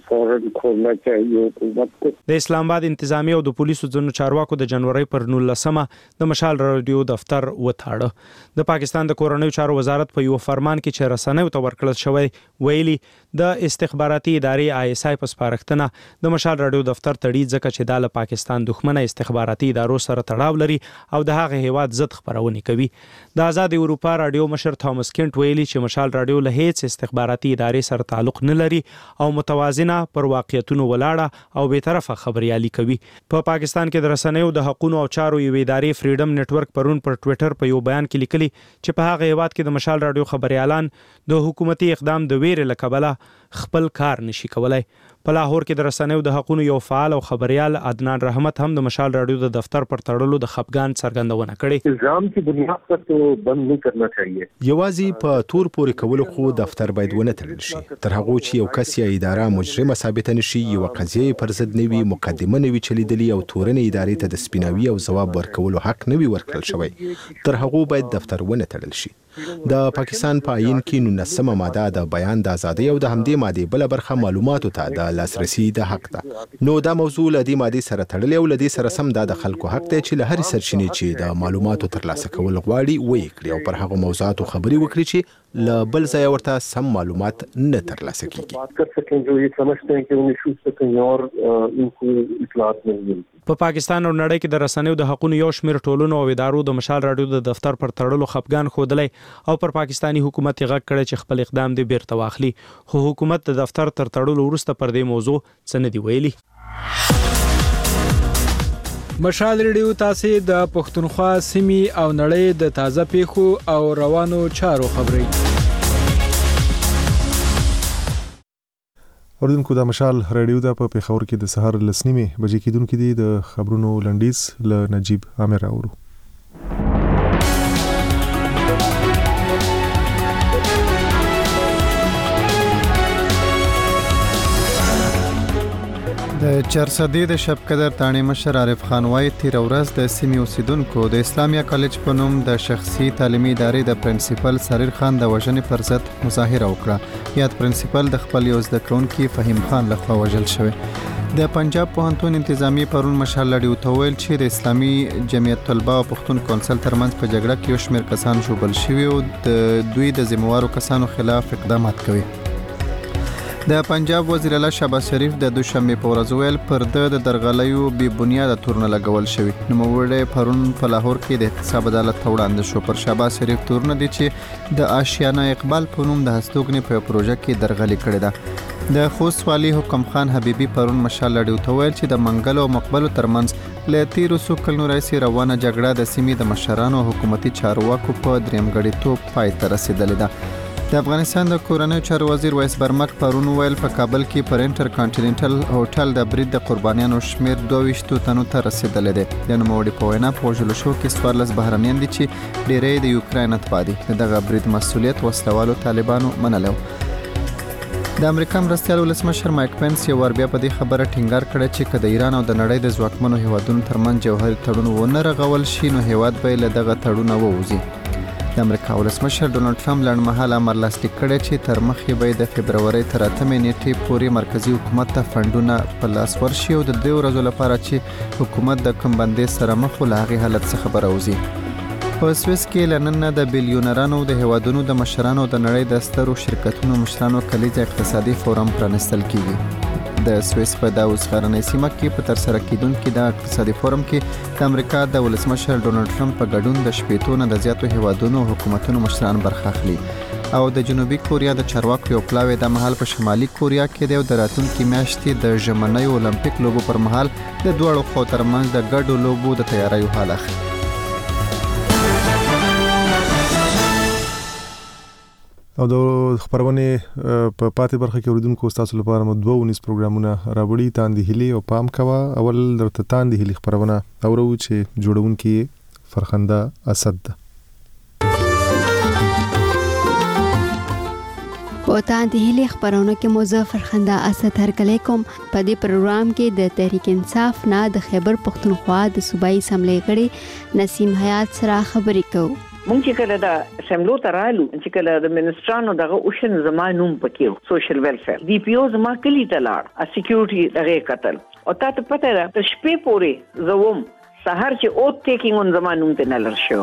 کړي د اسلام آباد انتظامی او د پولیسو ځینو چارواکو د جنوري پر 19 د مشال رادیو دفتر وتاړه د پاکستان د کورنیو چارو وزارت په یو فرمان کې چې رسنیو ته ورکړل شوی ویلي د استخباراتي ادارې ISI په سپارښتنه د مشال رادیو دفتر تړي ځکه چې د پاکستان دښمنه استخباراتي ادارو سره تړاو لري او د هغه هیواد ضد خبرونه کوي د آزاد اروپا رادیو مشر توماس کینټ ویلي چې مشال رادیو له هیڅ استخباراتي ادارې سره تعلق نه لري او متوازنه پر واقعیتونو ولاړه او به طرفه خبريالي کوي په پاکستان کې د رسنیو د حقوقو او چارو یو ادارې فریډم نتورک پرون پر ټوئیټر په یو بیان کې لیکلي چې په هغه هیواد کې د مشال رادیو خبريالان د حکومتي اقدام د ویرې لکبله خپل کار نشي کولای په لاهور کې د رسنیو د حقوقو یو فعال او خبريال عدنان رحمت هم د مشال رادیو د دفتر پر تړلو د خپګان څرګندونه کړې الزام کی بنیاد پر تو بند نه کرنا چاهیے یوازې په تور پورې کول خو دفتر باید ونه تړل شي تر هغه چې یو کس یا اداره مجرمه ثابت نشي یو قضیه پر ضد نوي مقدمه نوي چلیدلی او تورنې ادارې ته د سپیناوي او جواب ورکولو حق نوي ورکړل شوی تر هغه باید دفتر ونه تړل شي د پاکستان په آئین کې 19 ماده د بیان د ازادۍ او د همدې ماده بل برخه معلوماتو ته د لاسرسي د حق ده نو دا موضوع له دې ماده سره تړلې او له دې سره سم د خلکو حق دی چې له هر سرچینې چې د معلوماتو ترلاسه کول غواړي وایي کړي او پر هغه موضوعاتو خبري وکړي چې له بل ځای ورته سم معلومات نه ترلاسه کیږي. बात कर सकें जो ये समझते हैं कि उन इश्यूज पे कहीं और इनको इत्तलात नहीं मिलती. په پاکستان او نړۍ کې د رسنیو د حقوقو یو شمېر ټولنو او ادارو د مشال راډیو د دفتر پر تړلو خپګان ښودلی او پر پاکستانی حکومت یې غږ کړی چې خپل اقدام دې بیرته واخلي، خو حکومت د دفتر تر تړلو وروسته پر دې موضوع څه نه دی ویلي. مشال ریډیو تاسو د پښتونخوا سیمې او نړۍ د تازه پیښو او روانو چارو خبري اوردونکو د مشال رادیو د په پیښور کې د سهار لسنیمه بجې کېدونکو دي د خبرونو لنډیز ل نجیب عامر اورو. د چرسدي د شب قدر تانی مشر عارف خان وای تیر ورځ د سیمې اوسیدونکو د اسلامیا کالج په نوم د شخصي تعلیمي ادارې د پرنسپل سریر خان د وژنې پر ضد مظاهره وکړه. یاد پرنسپل د خپل یو زده کوونکي فهیم خان لخوا وژل شوی. د پنجاب پوهنتون انتظامی پرون مشال لړیو ته ویل چې د اسلامي جمعیت طلبه او پښتون کونسل ترمنځ په جګړه کې یو شمېر کسان ژوبل شوي او د دوی د ذمہوارو کسانو خلاف اقدامات کوي. د پنجاب وزیر اعلی شهباز شریف د دوشنبه په ورځ ویل پر د درغلیو بې بنیاده تورونه لګول شوی. نوموړی پرون په لاهور کې د احتساب عدالت ته وړاندې شو. پر شهباز شریف تورونه دي چې د آشیانه اقبال په نوم د هستوګنې په پروژه کې درغلي کړې ده. د خوست والی حکم خان حبیبی پرون مشال لړیو ته ویل چې د منګل او مقبلو ترمنځ له تیرو څو کلونو راهیسې روانه جګړه د سیمې د مشرانو حکومتي چارواکو په درېمګړیتوب پای ته رسیدلې ده. د افغانستان د کورنیو چارو وزیر ویس برمک پرون ویل په کابل کې پر انټر کانټیننټل هوټل د برید د قربانیانو شمیر 22 تنو ته رسیدلی دی. د نوموړي په وینا په وژلو شو کې 14 بهرنیان دي چې ډیری د یوکراین اتباع دي. دغه برید مسؤلیت وسلوالو طالبانو منلو. د امریکا مرستیال ولسمشر مایک پنس یو ور بیا په دې خبره ټینګار کړی چې که د ایران او د نړۍ د ځواکمنو هیوادونو ترمنځ جوهري تړون ونه رغول شي نو هیواد به له دغه تړونه ووځي. د امریکا ولسمشر ډونالد ټرمپ لنډمهاله امر لاسلیک کړی چې تر مخکې به د فبرورۍ تر 8 نیټې پورې مرکزی حکومت ته فنډونه په لاس ورشي او د 2 ورځو لپاره چې حکومت د کم بندۍ سره مخ ول هغه حالت څخه براوځي. په سویس کې لنن د بیلیونرانو د هوادونو د مشرانو د نړۍ د سترو شرکتونو مشرانو کلیزه اقتصادي فورم پرانستل کیږي. د سویس په داوس غرنۍ سیمه کې په تر سره کېدونکو د اقتصادي فورم کې د امریکا د ولسمشر ډونالد ټرمپ په ګډون د شپېتو نه د زیاتو هوادونو حکومتونو مشران برخه اخلي. او د جنوبي کوریا د چارواکو یو پلاوی د مهال په شمالي کوریا کې د راتلونکي میاشتې د ژمنۍ اولمپیک لوبو پر مهال د دوړو خو ترمنځ د ګډو لوبو د تیاریو حال اخلي. او د خبرونه په پاتې برخه کې اوریدونکو تاسو لپاره مو 2 پروګرامونه راوړي. تاندې هلي او پام کوا. اول درته تاندې هلي خبرونه اورو چې جوړونکي فرخنده اسد ده. په تاندې هلي خبرونه کې موضوع فرخنده اسد هرکلی کوم. په دې پروګرام کې د تحریک انصاف نه د خیبر پښتونخوا د صوبایي اسمبلی غړي نسیم حیات سره خبرې کوو. مونږ چې کله دا سیملو ترالو چې کله د منسټرانو دغه اوشن زمانوم پکې سوشل ویلفیر دی پی او زما کلی تلاړ ا سکیورټي دغه قتل او تاسو پته ده د شپې پورې زوم سحر چې اوت ټیکینګ اون زمانوم ته نلر شو.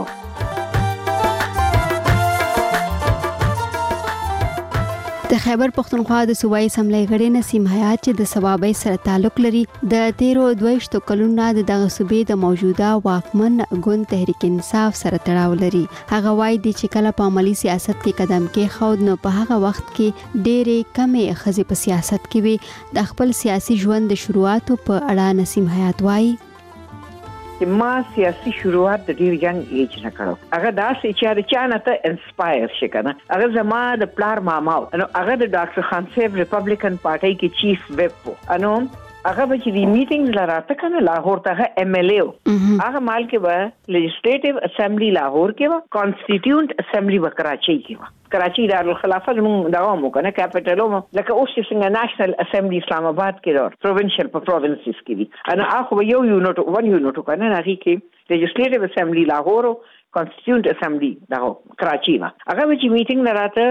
د خیبر پښتونخوا د صوبایي اسمبلی غړي نسیم حیات چې د ثوابي سره تعلق لري د 13 کلونو د دغه صوبې د موجوده واکمن ګوند تحریک انصاف سره تړاو لري. هغه وایي چې کله په عملی سیاست کې قدم کې خود نو په هغه وخت کې ډېرې کمې خزې په سیاست کې وي. د خپل سیاسي ژوند د شروعاتو په اړه نسیم حیات وایي ما سیاسي شروعات د ډیر ینګ ایج نه کړو. هغه داسې چې د چانه ته انسپایر شي کنه. هغه زما د پلار ماما نو هغه د ډاکټر خان صاحب ریپبلیکن پارټي کې چیف ویپ وو. انو هغه به چې د میټینګز لراته کنه لاهور ته ایم ال ای هغه مال کې به لیجسلیټیو اسمبلی لاهور کې و کانسټیټیوټ اسمبلی و کراچي کې و. کراچي دارالخلافه زموږ دغه مو کنه کیپټل مو لکه اوس چې څنګه نېشنل اسمبلی اسلام آباد کې دار پروینشل په پروینسز کې دي. انا اخو یو یونټ ون یونټ کنه هغه کې لیجسلیټیو اسمبلی لاهور کانسټیټیوټ اسمبلی دغه کراچي و. هغه چې میټینګ لراته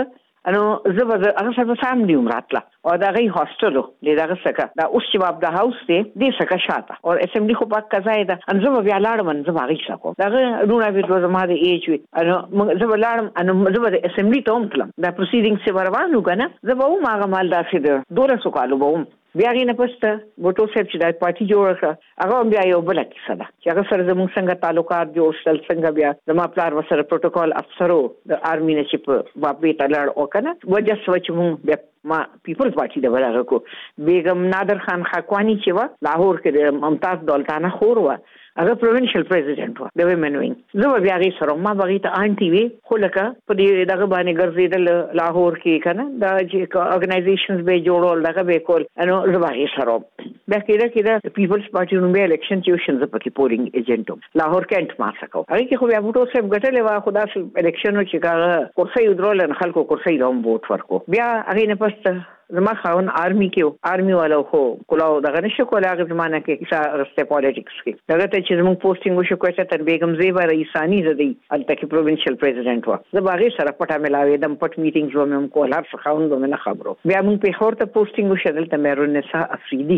انو زبر هغه سره فاملی عمراتلا او دا غي هاستلو لیدغه سکه دا اوس چې باب د هاوس دی د سکه شاته او اسمبلی خو پاک کزای دا ان زبر بیا لاړم زبر غي سکو دا رونه به زما د ایج وي انو زبر لاړم انو زبر د اسمبلی ته ومتلم دا پروسیډینګ سی روانو کنه زبر و ما غمال داسې د دوره سو کالو بوم بیا غي نه پسته وټو سپ چې د پارټي جوړه کړه هغه بیا یو بل کیسه ده چې هغه سره زموږ څنګه تعلقات جوړ شل څنګه بیا زما پلار وسره پروتوکول افسرو د آرمي نه چې په بابې تلړ او کنه وجه سوچ مونږ بیا ما پیپلز پارټي د ورغه کو بیگم نادر خان خاکوانی چې و لاهور کې د ممتاز دولتانه خور و هغه پروینشل پریزیډنټ و د ویمن وینګ زه بیا غي سره ما بغي ته آنټي وی خو لکه په دې دغه باندې ګرځیدل لاهور کې کنه دا چې اورګنایزیشنز به جوړول دغه به کول انو زه بغي سره بیا کېده پیپلز پارټي نوم به الیکشن ټیوشن ز پکې پولینګ ایجنټ لاهور کېنټ ما سکو هغه کې خو بیا وټو سیب غټلې وا خدا الیکشن چې کاغه کورسي ودرول خلکو کورسي روم ووټ ورکو بیا هغه نه پسته زما خاون آرمی کې آرمی والو خو کلاو دغه نشه کوله هغه زمانه کې کیسه رسته پالیټکس کې دغه ته چې زموږ پوسټینګ وشو کوڅه تر بیگم زیبا رئیسانی زدي الته کې پروینشل پریزیډنټ و زه باغې سره پټه ملاوي دم پټ میټینګز و مم کول هر څه خاون به نه خبرو بیا موږ په خور ته پوسټینګ وشو دلته مېرون نسا افریدي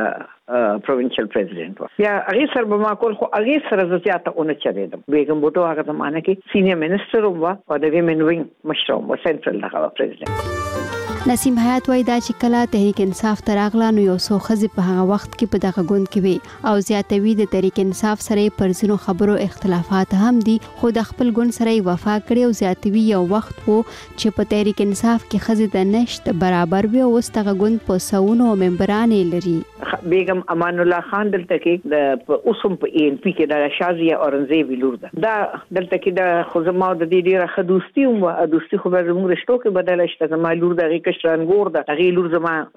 زمونږ پروینشل پریزیډنټ و بیا هغه سره به ما کول خو هغه سره زیاته اون چریدم بیگم بوټو هغه زمانه کې سینیئر منسٹر و او د ویمن وینګ مشر و سنټرل دغه پریزیډنټ نسیم حیات وای دا چې کله تحریک انصاف تراغلا نو یو څو خزي په هغه وخت کې په دغه ګوند کې وي او زیاتوي د تحریک انصاف سره پر ځینو خبرو اختلافات هم دي خو د خپل ګوند سره وفا کړی او زیاتوي یو وخت وو چې په تحریک انصاف کې خزي د نشت برابر وي او ستغه ګوند په سونو ممبرانې لري بیگم امان الله خان دلته کې د اوسم په ان پی کې د شازیه اورنګزیب لور ده دا دلته کې د خزما د دې ډیره خدوستی او دوستی خو به موږ رښتو کې بدل شته زما لور د شرنګور ده هغه لور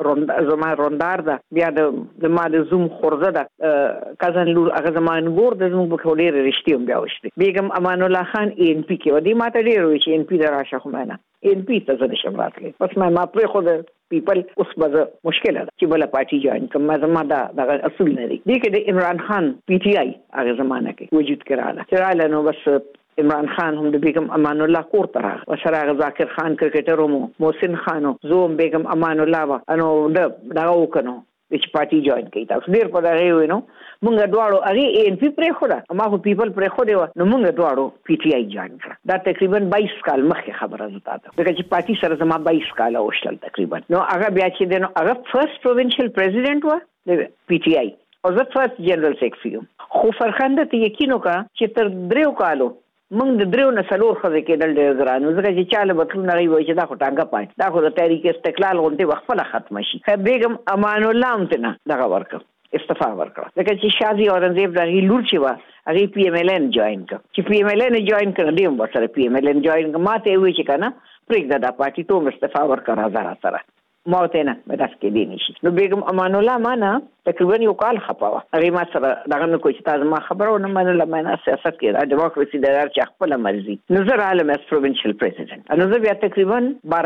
زما روندار ده بیا د ما د زوم خورزه ده کازن لور هغه زما نګور د زوم په ډېر رښتیا بیا وشته بیگم امان الله خان ان پی کې ودی ماته ډېر وی چې ان پی دراشه خو نه ان پی ته زده شم راتلی پس ما پرې خو د پیپل اوس به مشکل ده چې بل پارټي جوائن کوم زما دا اصول نه دی کې د عمران خان پی ټی آی هغه زمانه کې وجود کړاله چې نو بس عمران خان هم د بیگم امان الله کور ته وسره ذاکر خان کرکټر مو محسن خانو زوم بیگم امان الله انو دا وکنو چې پارټي جوائن کړي تاسو ډیر په دغه وینو مونږ دواړو هغه ان پی پرې خو ما خو پیپل پرې خو دی نو مونږ دواړو پی ټی آی جوائن کړ دا تقریبا 22 کال مخکې خبره زده ده دغه چې پارټي سره زما 22 کال اوشتل تقریبا نو هغه بیا چې دنو هغه فرست پروینشل پریزیډنټ و د پی ټی آی او زه فرست جنرال سیکریټری خو فرخنده ته یقینو کا چې تر 3 کالو موږ د دریو نسلور خزه کېدل ډېر ګرانو ځکه چې چاله بتلو نه وي چې دا خو ټانګه پای دا خو د تحریک استقلال غونډه وخت ختم شي بیگم امان الله هم ته دغه ورکړ استعفا ورکړه ځکه چې شازي اورنګزیب دغه لور چې و هغه پی ایم ال ان جوائن کړ چې پی ایم ال ان جوائن کړ دیم ورسره پی ایم ال ان جوائن ماته وی چې کنه پرېږده د پارټي ته استعفا ورکړه زرا سره موته نه مداس کې دی نشي نو بیگم امان الله معنا تقریبا یو کال خپاوه هغه ما سره دغه نو کوم چې تاسو ما خبرو نه منله معنا سیاست کې د ډیموکراسي د هر خپل مرزي نظر عالم اس پروینشل پریزیډنټ انو زه بیا تقریبا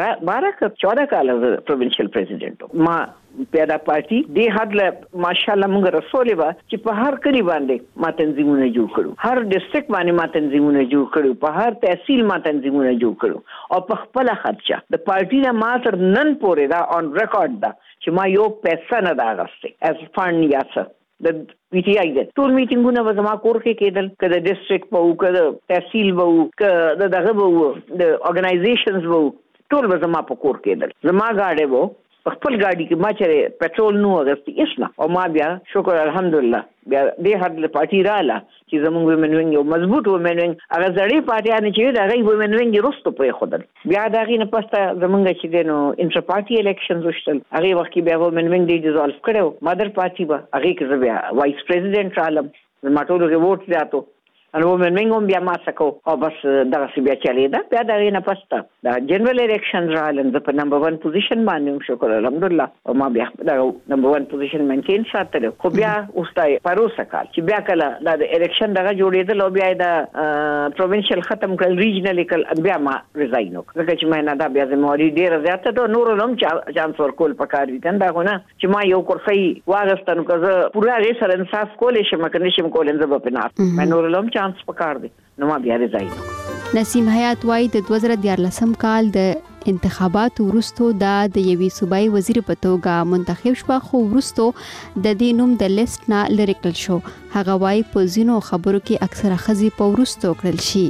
14 کال پروینشل پریزیډنټ ما پیدا پارټي د حد له ماشاءالله موږ رسولې و چې په هر کلی باندې ما تنظیمونه جوړ کړو هر ډیسټریکټ باندې ما تنظیمونه جوړ کړو په هر تحصیل ما تنظیمونه جوړ کړو او په خپل خرچه د پارټي نه ما تر نن پورې دا اون ریکارډ دا چې ما یو پیسې نه دا غوښته از فند یا څه د پی ټی آی د ټول میټینګونه و زما کور کې کېدل کله ډیسټریکټ په کله تحصیل وو کله دغه وو د اورګنایزیشنز وو ټول و زما په کور کېدل زما گاډي وو خپل ګاډي کې ما چې پټرول نو اغستی اسنا او ما بیا شکر الحمدلله بیا د هر پارټي رااله چې زموږ ومن وینګ یو مضبوط ومن وینګ هغه ځړې پارټیانه چې دا غي ومن وینګ رستو پرې خدل بیا دا غي نه پسته زمونږ چې دینو انټر پارټي الیکشنز وشتل هغه وخت کې بیا ومن وینګ دی ډیزولف کړو مادر پارټي به هغه کې بیا وایس پریزیډنټ عالم ماټولو کې ووټ زیاتو انو ومن وینګ بیا ما سکو او بس دغه سی بیا چلی دا بیا دا نه پسته دا جنرال الیکشنز رالن د په نمبر 1 پوزیشن باندې شکر الحمدلله او ما بیا دا نمبر 1 پوزیشن مینټین ساتل خو بیا اوستای پروسه کال چې بیا کله دا د الیکشن دغه جوړېدل او بیا دا پروینشل ختم کړل ریجنل کل بیا ما ریزاین وکړ ځکه چې ما نه دا بیا زموږ ډیره زیاته ته نور لوم چانس ورکول پکار دي کنده غونه چې ما یو کورسي واغستنو کزه پورا غي سره انصاف کولې شم کنه شم کولې زب په نار ما نور لوم چانس پکار دي نو ما بیا ریزاین نسیم حیات وایي د 2014 کال د انتخاباتو وروسته د یوې صوبایي وزیر په توګه منتخب شو، خو وروسته د دې نوم د لیست نه لرې کړل شو. هغه وایي په ځینو خبرو کې اکثره ښځې په وروسته کړل شي.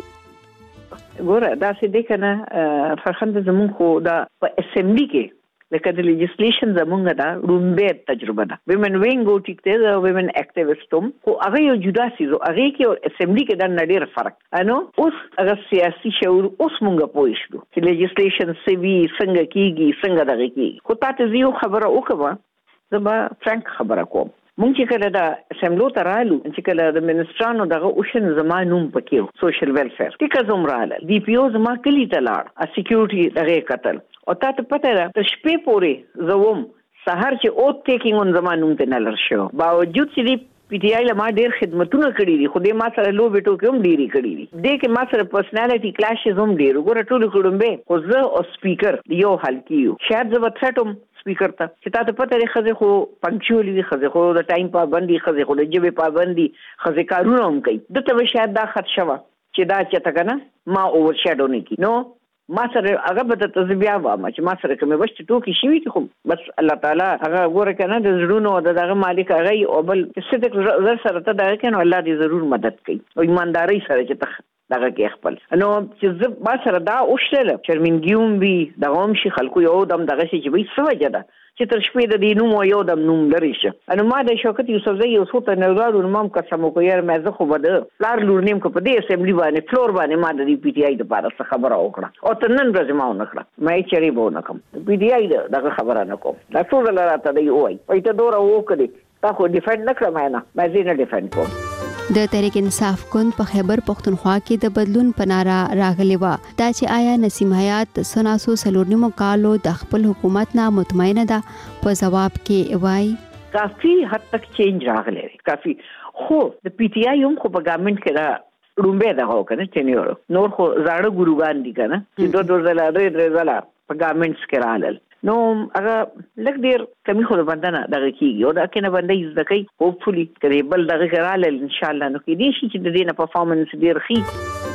ګوره دا څه دی کنه فرخنده زمون خو دا په اسمبلی کې لکه د لیجسلیشن زمونږ دا رومبه تجربه ده. ویمن وینګ او ټیک ته ویمن اکټیویسټوم خو هغه یو جدا سیزو هغه کې اسمبلی کې دا ډېر فرق. انو اوس هغه سیاسي شعور اوس مونږ پوه شو چې لیجسلیشن سوي څنګه کیږي څنګه دغه کیږي. خو تاسو یو خبره وکړه زما فرانک خبره کوم. مونږ چې کله دا اسمبلی ته رالو چې کله د منسټرانو دغه اوشن زمانوم پکې سوشل ویلفیر ټیکه زمراله دی پی او زما کلی ته لاړ ا سکیورټي دغه قتل او تاسو پته ده د شپې پورې زوم سحر چې اوت ټیکینګ اون زمانوم ته نه لرشو باوجود چې پی ټی آی لما ډېر خدمتونه کړې دي خو دې ما سره لو بیٹو کې هم ډېری کړې دي. دې کې ما سره پرسنالټي کلاشز هم ډېر وګوره ټول کډمبه خو زه او سپیکر یو حل کیو شاید زه وټټم سپیکر ته چې تاسو پته لري خزه خو پنکچوالي دي خزه خو د ټایم پابندي خزه خو د جبه پابندي خزه کارونه هم کوي دته شاید دا خط شوه چې دا چې تا کنه ما اوور شادو نه کی نو ما سره هغه به ته بیا وایم چې ما سره کوم وشت ټوکی شي خو بس الله تعالی هغه ګوره کنه د زړونو دغه مالک هغه او بل صدق زر سره ته دا کنه الله دې ضرور مدد کوي او ایمانداری سره چې دغه کې خپل نو چې ما سره دا اوښله شرمنګیوم وی دغه هم شي خلکو یو دم دغه شي چې وي سوجه ده چې تر شپې د دې نوم یو دم نوم لري شه انو ما د شوکت یوسفزئی یو څو ته نوړو نوم قسم کو یار مې زه خو بده پلار لور نیم کو په دې اسمبلی باندې فلور باندې ما د پی ټی آی د پاره خبره وکړه او تر نن ورځې ما ونکړه مې چری به ونکم پی ټی آی دغه خبره نه کوم دا ټول لراته دی وای په ته دوره وکړي تا خو ډیفند نکړم نه مې زه نه ډیفند کوم. د تحریک انصاف ګوند په خیبر پختونخوا کې د بدلون په ناره راغلی و دا چې آیا نسیم حیات سناسو سلورنیمو کالو د خپل حکومت نه مطمئنه ده په جواب کې وای کافی حد تک چینج راغلی کافی خو د پی ټی آی هم خو په ګورنمنت کې دا رومبه ده کنه چنیور نور خو زاړه ګروګان دي کنه چې دوه ځله درې ځله په ګورنمنت کې رالل نو هغه لږ ډیر کمی خو بندنه دغه کیږي او دا کنه باندې زده کوي هوپفولي کړي بل دغه کړه ان شاء الله نو کې دي چې د دې نه پرفارمنس ډیر خي.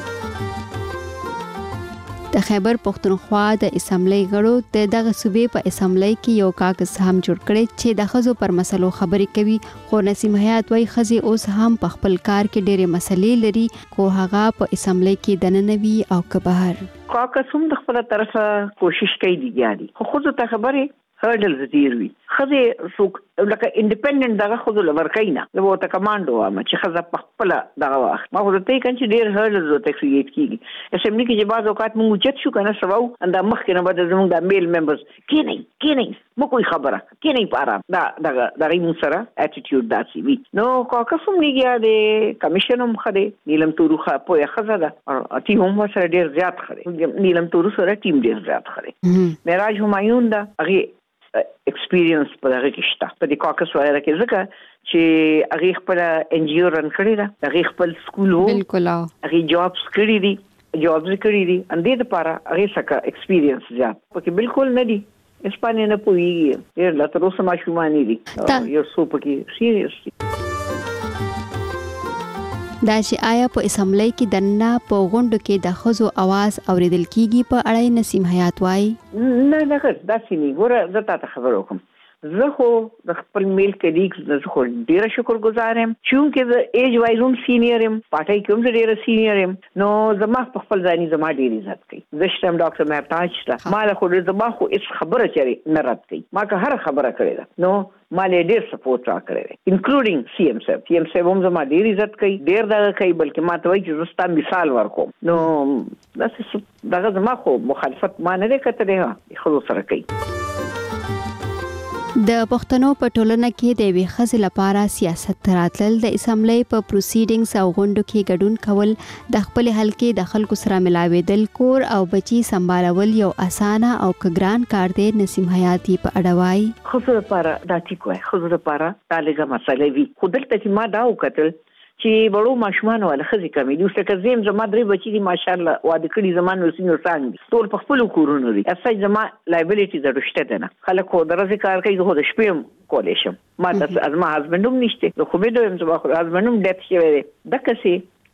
د خیبر پختونخوا د اسمبلی غړو دغه صوبې په اسمبلی کې یو کاغذ هم جوړ کړي چې د خزو پر مسلو خبرې کوي خو نسیم حیات وايي خزي اوس هم په خپل کار کې ډېرې مسلې لري کو هغه په اسمبلی کې دننوي او که بهر کاغذ هم د خپل طرفه کوشش کوي دي خو خو ته خبرې هرډلز ډیر وي خزه سو لکه انډیپندنت دغه خو لورکینا نو ته کمانډو ما چې خزه په خپل دغه وخت ما خو ته کین چې ډیر هرډلز ته کریټ کیږي اسمبلی کې چې بعض اوقات موږ چت شو کنه سباو انده مخ کې نه بده زموږ د میل ممبرز کې نه مو کوئی خبره کې نه پاره دا دغه مو سره اټیټیوډ داسي وي نو کوکسم نیګیا د کمیشن هم خده نیلم توروخه په خزه ده ټیم هم سره ډیر زیات خده نیلم تورو سره ټیم ډیر زیات خده معراج همایون دا هغه ایکسپیرینس په هغه کې شته په دې کاکس وایره کې ځکه چې هغه خپل ان جی او رن کړی دا هغه خپل سکول وو بالکل هغه جابز کړی دي ان دې لپاره هغه څخه ایکسپیرینس زیات پکې بالکل نه دي اسپانیا نه پوهیږي ډېر لا تر اوسه ماشومان دي یو څو پکې سیریس دا چې آیا په اسمبلی کې دنه په غونډو کې د خزو आवाज اوریدل کیږي په اړه نسیم حیات وای نه دا سینې ګوره زه تاسو خبر وکم زه خو د خپل میل کلیګز زه خو ډیر شکرګزار یم چې د ایج وایزوم سینیر یم پټای کوم ډیر سینیر یم نو زما په خپل ځاني زما ډیر عزت کوي زه شتم ډاکټر مهتاج ته ما له خو زما خو هیڅ خبره چری نه رات کوي ما که هر خبره کړې ده نو مالې ډیر سپورټ را کړی انکلودینګ سی ایم سیب هم زما ډیر عزت کوي ډیر دا کوي بلکې ما ته وایي چې زستا مثال ورکوم نو دغه زما خو مخالفت ما نه کړې خو سره کوي. د پښتنو په ټولنه کې د وی خزل لپاره سیاست راتلل د اسمبلی په پروسیډینګز او غونډو کې ګډون کول د خپل حلقې د خلکو سره ملاویدل کور او بچي سمبالول یو اسانه او کګران کار دی نسیم حیاتی په اړوای خزل لپاره دا ټیک وای خزل لپاره طالبه مسله وی خودل ته ما دا وکتل چې بړو ماشومان ول خزي کمی دوی څه زم زما درې بچی دي ماشاءالله واده کړي زمان وسینو څنګه ټول په خپل کورونو دي اساس زما لایبیلیټی زړشته ده نه خلک خو درځي کار کوي خو د شپې کولې شم ما د ازما هسبندوم نشته خو به دوی زما هسبندوم ډیت شوی ده کسي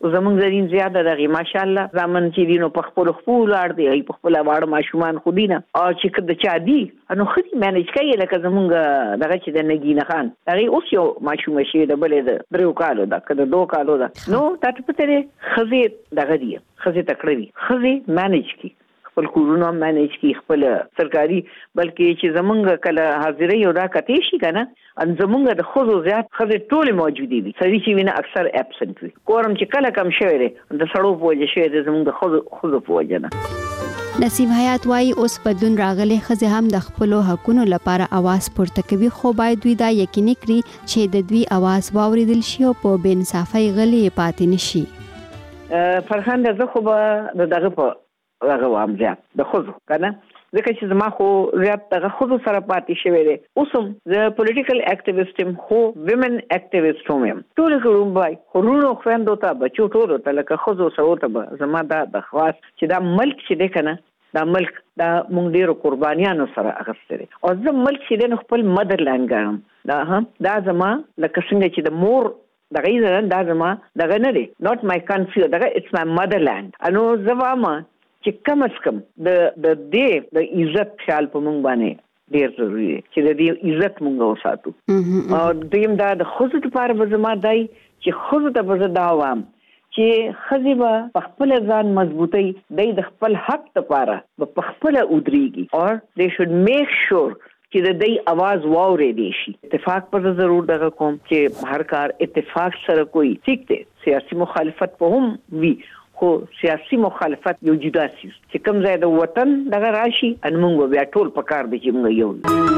زمونږ زرین زیاده دغه ماشاءالله زمون چې دینو په خپل لاړ دی په خپل واړه ماشومان خو دینه او چې د چا دی نو خدي مانج کوي لکه زمونږ دغه چې د نګینه خان هغه اوس یو ماشوم شي د بلې د 3 کالو دا کده 2 کالو دا نو تاسو په تیرې خزي دغه دی خزي تکړوي خزي مانج کی خپل کورونه مانج کی خپل سرکاري بلکې چې زمونږ کله حاضرې یو دا کته شي کنه ان زمونږ د خوځو زیات خزي ټول موجودي دي سړي چې وینه اکثر ابسنت وي کورم چې کله کم شوی دی د سړو پوجا شوی دی زمونږ د خوځو پوجا نه نسیم حیات وايي اوس بدلون راغلي خزي هم د خپل حقونو لپاره आवाज پورته کوي خو باید دوی دا یقیني کړي چې د دوی आवाज واوریدل شي او په بے انصافۍ غلي پاتې نشي فرخان زه خو به دغه په هغه وام زیات د خوځو کنه ځکه چې زما خو زیات دغه خوځو سره پاتې شوی دی اوسم د پولیټیکل اکټیویسټم خو ویمن اکټیویسټ هم ټول کوم بای خورونو خويندو ته بچو ټول ته لکه خوځو سره ته زما د خواص چې دا ملک چې دی کنه دا ملک دا مونږ ډیرو قربانیانو سره اغستري او زه ملک چې دی خپل مدرلند ګڼم دا هم دا زما لکه څنګه چې د مور دغه یې دا زما دغه نه دی not my country دغه it's my motherland انو زما چې کم از کم د دې د عزت خیال په مونږ باندې ډیر ضروری دی چې د دې عزت مونږ وساتو او دیم دا د خوځو لپاره به زما دای چې خوځو ته به دا وام چې خزي به خپل ځان مضبوطی د خپل حق لپاره په خپل ودرېږي او they should make sure چې د دې आवाज واوري شي اتفاق پر ضرور دغه کوم چې هر کار اتفاق سره کوئی ٹھیک دی سیاسي مخالفت په هم وی خو سیاسي مخالفت یو جدا شي چې کوم ځای د وطن دغه راشي ان موږ بیا ټول په کار دي چې موږ یو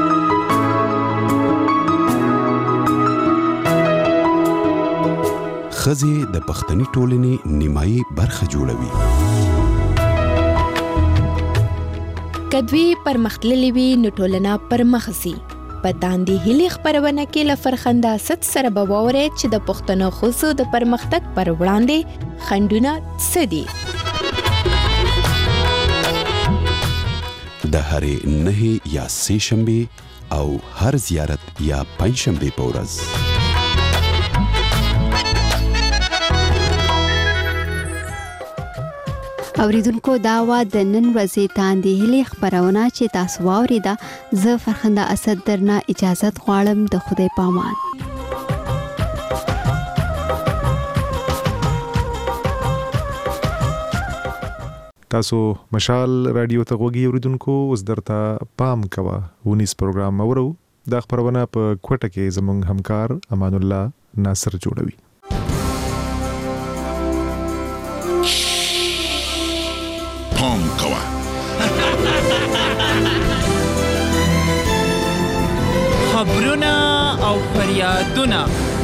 خزي د پښتني ټولنې نیمایي برخه جوړوي کدوی پرمختللي وي نو ټولنه پرمخسي په داندې هلي خبرونه کې لفرخنده ست سره بووري چې د پښتنو خصو د پرمختګ پر وړاندې خندونه سدي د هرې 9 یا 3 شنبه او هر زیارت یا 5 شنبه په ورځ اوریدونکو داوا د نن ورځې تاندې هلي خبرونه چې تاسو واوریدا زه فرخنده اسد درنه اجازه غواړم د خدای پامان تاسو مشال رادیو ته غوږی اوریدونکو اوس درته پام کوه ونیس پروګرام اورو د خبرونه په کوټه کې زموږ همکار امان الله ناصر جوړوي پام کوه خبرونه او فریادونه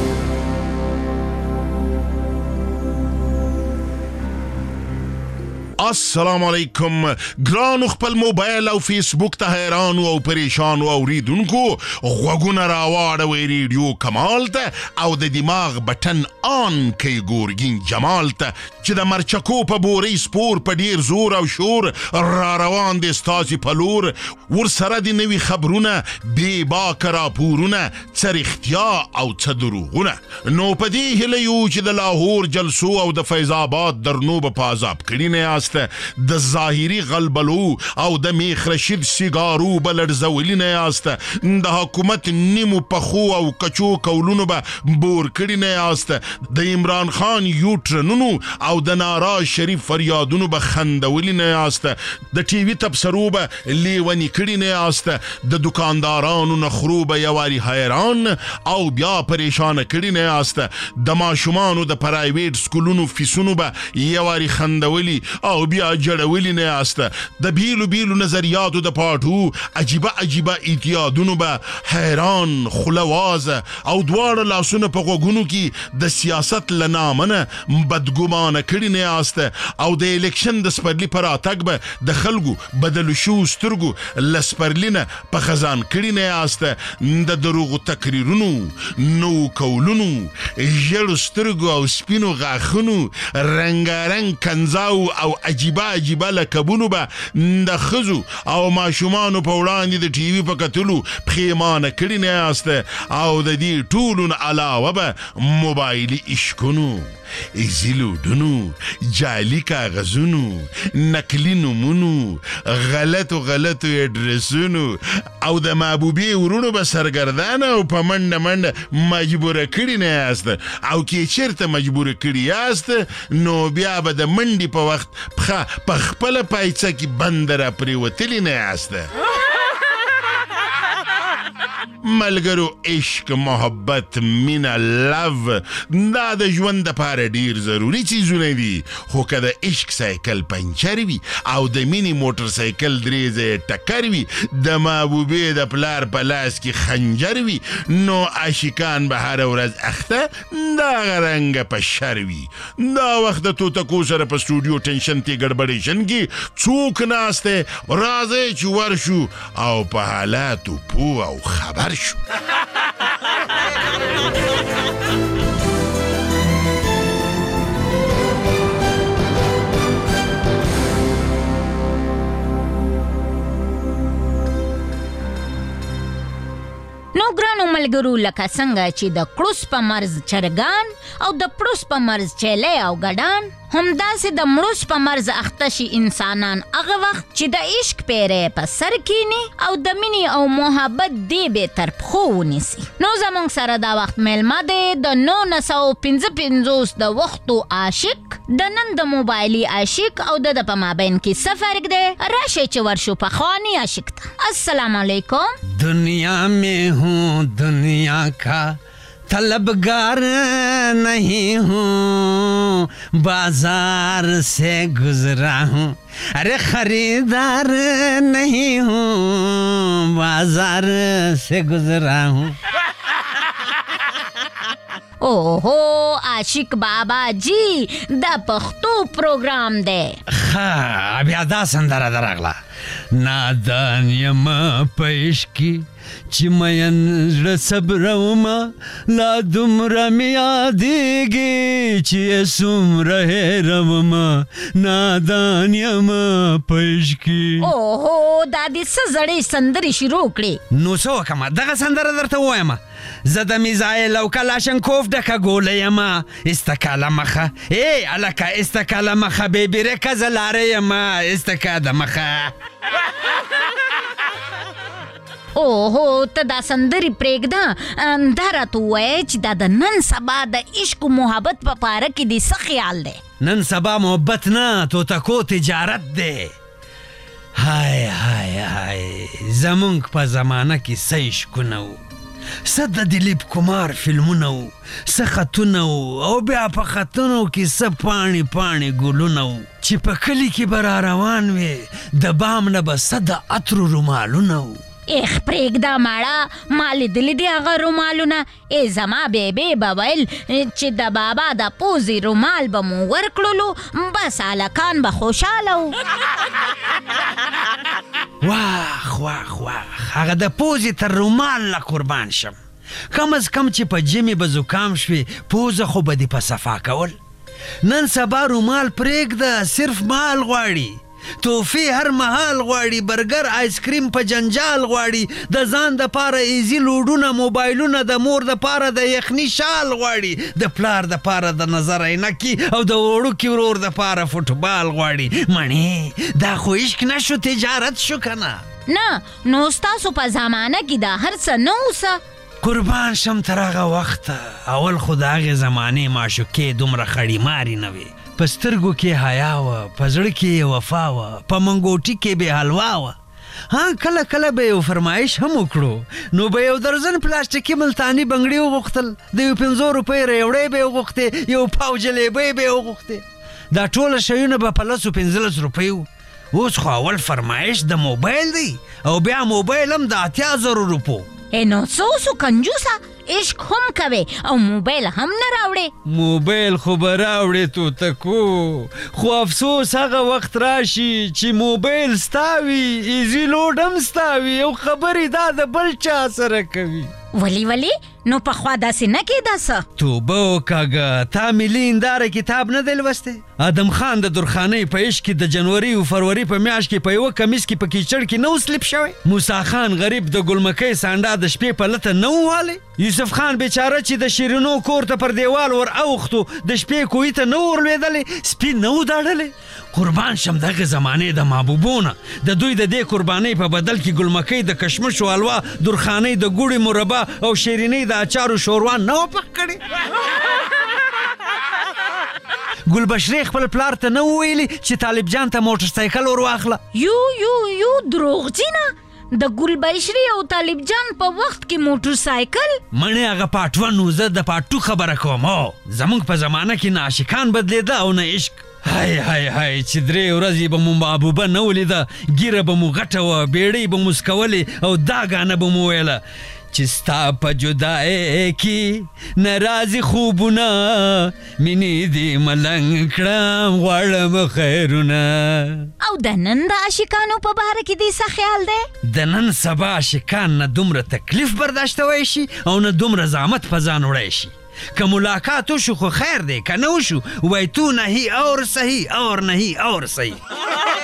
السلام علیکم ګرانو خپل موبایل او فیسبوک ته حیران او پریشان او اوریدونکو غوګونه راواړوي ریډیو کمال ته او د دماغ بټن آن کوي ګورګین جمال ته چې د مرچکو په بوري سپور په ډیر زور او شور را روان دي ستاسو په لور ورسره د نوي خبرونه بې باکه راپورونه څه رښتیا او څه دروغونه نو په دې هیله یو چې د لاهور جلسو او د فیض آباد درنو په عذاب کړي نه یاست د ظاهري غلبلو او د میخ رشید سیګارو بلړزولي نه یاست د حکومت نیمو پخو او کچو کولونو به بور کړي نه یاست د عمران خان یوټرنونو او د ناراض شریف فریادونو به خندولي نه یاست د ټي وي تبصرو به لیونی کړي نه یاست د دکاندارانو نخرو به یواري حیران او بیا پریشان کړي نه یاست د ماشومانو د پرایویټ سکولونو فیسونو به یواري خندولي او بیا جړولي نه یاست د بیلو بیلو نظریاتو د پاټو عجیبه ایتیادونو به حیران خلواز او دواړه لاسونه په غوږونو کې د سیاست لنامنه بدګمانه کړي نه یاست او د الیکشن د سپرلی پر اتګ به د خلکو بدل شو سترګو لسپرلینه په خزان کړي نه یاست د دروغ تقریرونو نو کولونو ژړ سترګو او سپینو غاښونو رنگارنګ کنزاو او عجیبه لقبونو به د ښځو او ماشومانو په وړاندې د ټي وي په کتلو پښیمانه کړي نه یاست او د دې ټولو نه علاوه به موبایلي عشقونو، ایزي لوډونو، جعلي کاغذونو، نقلي نومونو، غلطو اډرسونو او د محبوبې ورونو به سرګردانه او په منډه مجبوره کړي نه یاست او کې چیرته مجبوره کړي یاست نو بیا به د منډې په وخت پښه په خپله پایڅه کې بنده را پرېوتلي نه یاست. ملګرو، عشق، محبت، مینه، لو دا د ژوند دپاره ډیر ضروري څیزونه دي، خو که د عشق سایکل پنچر وي او د مینې موټر سایکل درې ځایه ټکر وي، د محبوبې د پلار په لاس کې خنجر وي، نو عاشقان به هره ورځ اخته دغه رنګه په شر وي. دا وخت د توتکو سره په سټوډیو ټنشن تی ګډبډیشن کې څوک ناست دی؟ راځئ چې ورشو او په حالاتو پوه او خبر شو. نو ګرانو ملګرو، لکه څنګه چې د کړوس په مرز چرګان او د پړوس په مرز چیلی او ګډان، همداسې د مړوس په مرز اخته شي انسانان هغه وخت چې د عشق پیری په سر کینی او د مینې او محبت دی به تر پښو ونیسي. نو زموږ سره دا وخت میلمه دی د 1955 د وختو عاشق، د نن د موبایلي عاشق او د په مابین کې څه فرق دی؟ راشئ چې ورشو پخواني عاشق ته. السلام علیکم. دنیا میں ہوں دنیا کا طلبگار نہیں ہوں، بازار سے گزرا ہوں، ارے خریدار نہیں ہوں، بازار سے گزرا ہوں. اوہو عاشق بابا جی، دا پښتو پروګرام دی. ها بیا دا سندره درغله، نادان یم په عشق کې چې مین زړه صبرومه، لا دومره مې یادېږي چې یې څومره هېرومه، نادان یم په عشق کې. اوهو دا دې څه زړې سندرې شروع کړې؟ نو څه وکړمه، دغه سندره درته ووایمه. زه د میزایل او کلاشنکوف ډکه ګوله یمه، استکاله مخه ای هلکه استکاله مخه، بېبېرکه زه لاره یمه، استکا د مخه. اوهو ته دا سندرې پرېږده، دا راته ووایه چې دا د نن سبا د عشق و محبت په باره کې دې څه خیال دی؟ نن سبا محبت نه، توتکو تجارت دی. های های های زمونږ په زمانه کې څه عشقونه وو، څه د دلیپ کمار فلمونه وو، څه خطونه وو، او بیا په خطونو کې څه پاڼې پاڼې ګلونه وو چې په کلي کې به را روان وې، د بام نه به څه د عطرو رومالونه وو. ایخ پرېږده ماړه، ما لیدلي دي هغه رومالونه. ای زما بیبې به ویل چې د بابا د پوزې رومال به مو ورکړلو، بس هلکان به خوشحاله وو. واخ واخ واخ، هغه د پوزې تر رومال نه قربان شم. کم از کم چې په جمې به زکام شوې، پوزه خو به دې په صفا کول. نن سبا رومال پرېږده، صرف مال غواړي، توفی هر محال غواړي، برګر آیسکریم په جنجال غواړي، د ځان د پاره ایزي لوډونه، موبایلونه، د مور د پاره د یخني شال غواړي، د پلار د پاره د نظر عینکي او د وړوکي ورور د پاره فوټبال غواړي. مڼې دا خو عشق نشو، تجارت شو کنه. نه نو ستاسو په زمانه کې دا هر څه نه اوسه. قربان شم تر هغه وخته، اول خو د هغې زمانې معشوقې دومره خړې مارې نه وې، په سترګو کې حیا وه، په زړه کې یې وفا وه، په منګوټي کې به حلوا وه. ها کله کله به یو فرمایش هم وکړو، نو به یو درزن پلاستیکي ملتاني بنګړي وغوښتل، د یو 50 روپۍ ریوړۍ به یې وغوښتې، یو پاو جلیبۍ به یې وغوښتې. دا ټوله شیونه به په 15 روپۍ وو. اوس خو اول فرمایش د موبایل دی، او بیا موبایل هم د 80,000 روپو. نو څه اوسو کنجوسه، عشق هم کوي او موبایل هم نه راوړې؟ موبایل خو به راوړې توتکو، خو افسوس هغه وخت راشي چې موبایل ستا وي، ایزي لوډ هم ستا وي، او خبرې دا د بل چا سره کوي. ولی نو په خوا داسې نه کېده څه توبه وکاږه تا ملي هنداره کتاب نه دی لوستی ادم خان د درخانۍ په عشق کې د جنوري او فروری په میاشت کې په یوه کمیس کې په کیچړ کې نه وسلیپ شوی موسی خان غریب د ګلمکۍ سانډا د شپې په لته نه ووالی یوسف خان بیچاره چې د شیرینو کور ته پر دیوال ور اوختو د شپې کوی ته نه ورلوېدلی سپي نه وداړلی قربان شم دغه زمانې د محبوبونه د دوی د دې قربانۍ په بدل کې ګلمکۍ د کشمش او حلوا درخانۍ د ګوړې مربا او شیرینۍ د اچارو شوروا نه و پخ کړې ګلبشرې خپل پلار ته نه وویلي چې طالب جان ته موټر سایکل ور واخله یو دروغجنه د ګلبشرې او طالب جان په وخت کې موټر سایکل مڼې هغه پاټون و زه د پاټو خبره کوم زموږ په زمانه کې نه عاشقان بدلېده او نه عشق هاي چې 3 ورځې به مو محبوبه نه ولیده ګیره به مو غټه وه بیړۍ به مو سکولې او دا ګانه به مو ویله چې ستا په جدای کې ناراضي خوبونه مینې دې ملنګ کړم غواړم خیرونه او د نن د عاشقانو په باره کې دې څه خیال دی د نن سبا عاشقان نه دومره تکلیف برداشتوی شي او نه دومره زحمت په ځان وړی شي که ملاقات وشو خو خیر دی که نه وشو وای تو نہیں اور صحیح اور نہیں اور صحیح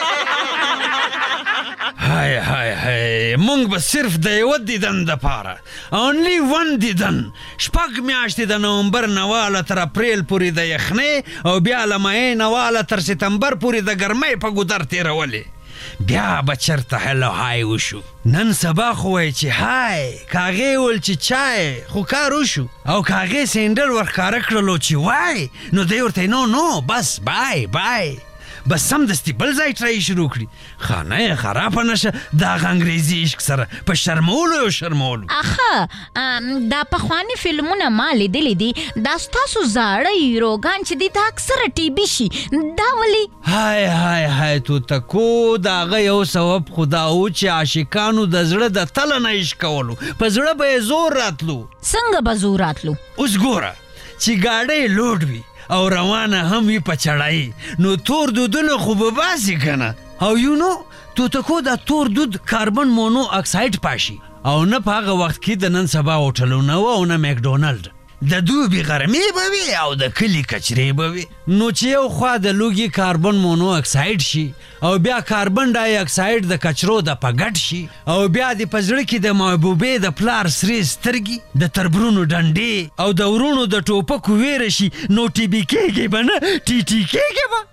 هاي مونږ به صرف د یوه دیدن دپاره اونلی ون دیدن 6 میاشتې د نومبر نه واله تر اپریل پورې د یخنۍ او بیا له مۍ نه واله تر سپتمبر پورې د ګرمۍ په ګودر تېرولې بیا به چرته هلو های وشو نن سبا خو وایي چې های کاغې ول چې چای خو کار وشو او کاغې سینډل ورښکاره کړلو چې وای نو دی ورته نو بس بای بس سمدستي بل ځای ټرای شروع کړي خانه یې خرابه نشه دغه انګریزي عشق سره په شرمولو اخه دا پخواني فلمونه ما لیدلی دي دا ستاسو زاړه هیروګان چې دي دا اکثره ټي بي شي دا ولې هاي تو تکو د هغه یو سبب خو دا و چې عاشقانو د زړه د تله نه عشق کولو په زړه به یې زور راتلو څنګه به زور راتلو اوس ګوره چې ګاډۍ لوډ وي او روانه هم وي په چړای نو تور دودونه خو به باسي کنه او توتکو دا تور دود کاربن مونو اکساید پاشي او نه په هغه وخت کې د نن سبا هوټلونه او نه مکډونالډ د دوبي غرمې به وي او د کلي کچرې به وي نو چې یو خوا د لوګي کاربن مونو اکساید شي او بیا کاربن ډای اکساید د کچرو د پګټ شي او بیا د پزړه کې د محبوبې د پلار سرې سترګي د تربرونو ډنډې او د ورونو د ټوپکو ویره شي نو ټي بي کېږي به نه ټي کېږي به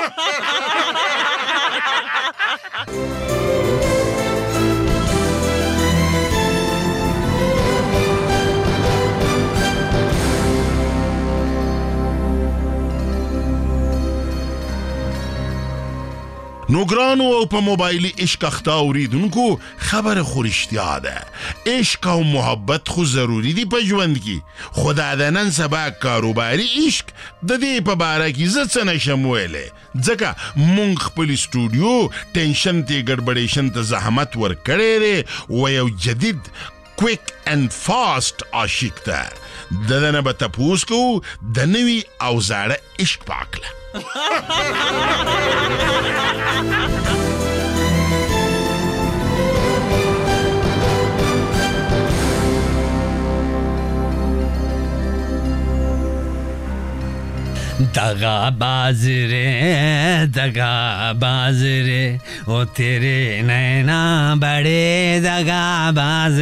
نو ګرانو او په موبایلي عشق اخته اوریدونکو خبره خو رښتیا ده عشق او محبت خو ضروري دي په ژوند کې خو د نن سبا کاروباري عشق د دې په باره کې زه څه نشم ویلی ځکه مونږ خپل سټوډیو ټینشن ته ګډبډېشن ته زحمت ورکړی دی و یو جدید کویک اینڈ فاسٹ عاشق ته د دنه به تپوس کوو د نوي او زاړه عشق په هکله دغا باز رے او تیرے نینا بڑے دغا باز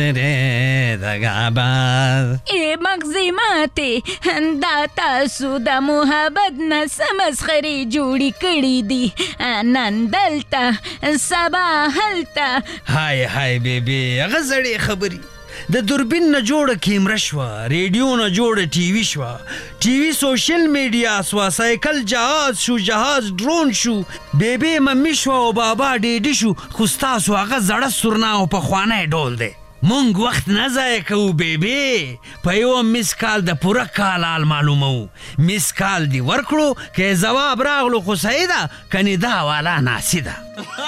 ای مغزی ماته دا تاسو د محبت نه سمسخري جوړی کړی دي نن دلته سبا هلته هاي بیبي غزړې خبري د دوربین نه جوړه کیمره شوه ریډیو نه جوړه ټي وي شوه ټي وي سوشل میډیا سوه سایکل جهاز شو جهاز ډرون شو بیبي ممی شوه او بابا ډیډي شو خو ستاسو هغه زړه سورنا او پخوانی ډول دی مونږ وخت نه ضایع کوو بیبي په یوه میس کال د پوره کال حال معلومو میس کال دی ورکړو که ځواب راغلو خو صحیح ده کنې دا والا ناسي ده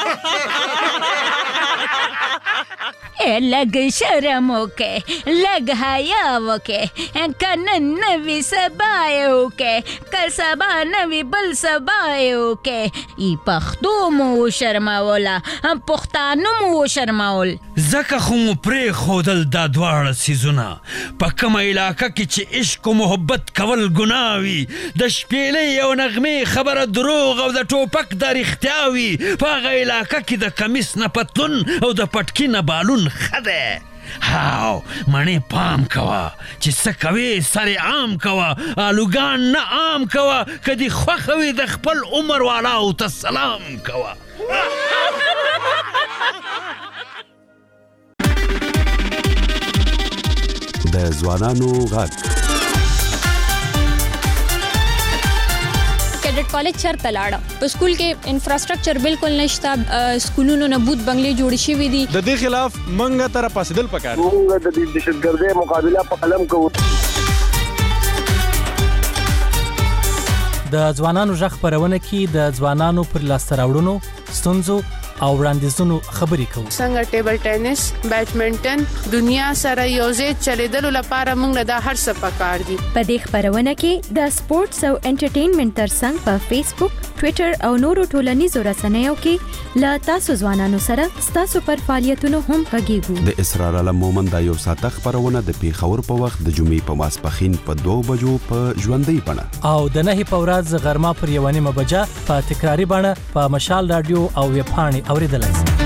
لږ شرم وکې لږ حیا وکې که نن نه وي سبا یې وکې که سبا نه وي بل سبا یې وکې ای پښتو مو وشرموله پښتانه مو وشرمول زکه خو مو پرې خودل دا دواړه سیزونه په کومه علاقه کې چې عشق او محبت کول ګناه وي د شپېلۍ او نغمې خبره دروغ او د ټوپک دا رښتیا وي په هغه علاقه کې د کمیس نه پتلون او د پټکي نه بالون ښه دی. هاو مڼې پام کوه چې څه کوې سر عام کوه آلوګان نه عام کوه که دې خوښه وي د خپل عمر والاو ته سلام کوه. د ځوانانو غږ کیډټ کالج چرته لاړه په سکول کې انفراستراکچر بالکل نشته سکولونو نه بوت بنگلې جوړ شوي دي د دې خلاف منګه تر پاسدل پکار موږ د دهشتګردۍ مقابله په قلم کوو. د ځوانانو غږ خپرونه کې د ځوانانو پر لاسته راوړنو ستونزو او وړاندیزونو خبرې کوو. څنګه ټیبل ټینس بیډمنټن دنیا سره یوځای چلیدلو لپاره موږ دا هر څه پکار دي. په دې خبرونه کې د سپورتس او انټرټینمنټ ترڅنګ په فیسبوک ټوئیټر او نورو ټولنیزو رسنیو کې لا تاسو ځوانانو سره تاسو پر فعالیتونو هم غږیږو. د اسرار علم مومند یو ساعته خبرونه د پیښور په وخت د جمعې په ماسپښین په 2 بجو په ژوندۍ بڼه او د 9 په ورځ غرمه پر 1:30 بجه په تکراری بڼه په مشال رادیو او ویب پاڼې اوریدلای شئ.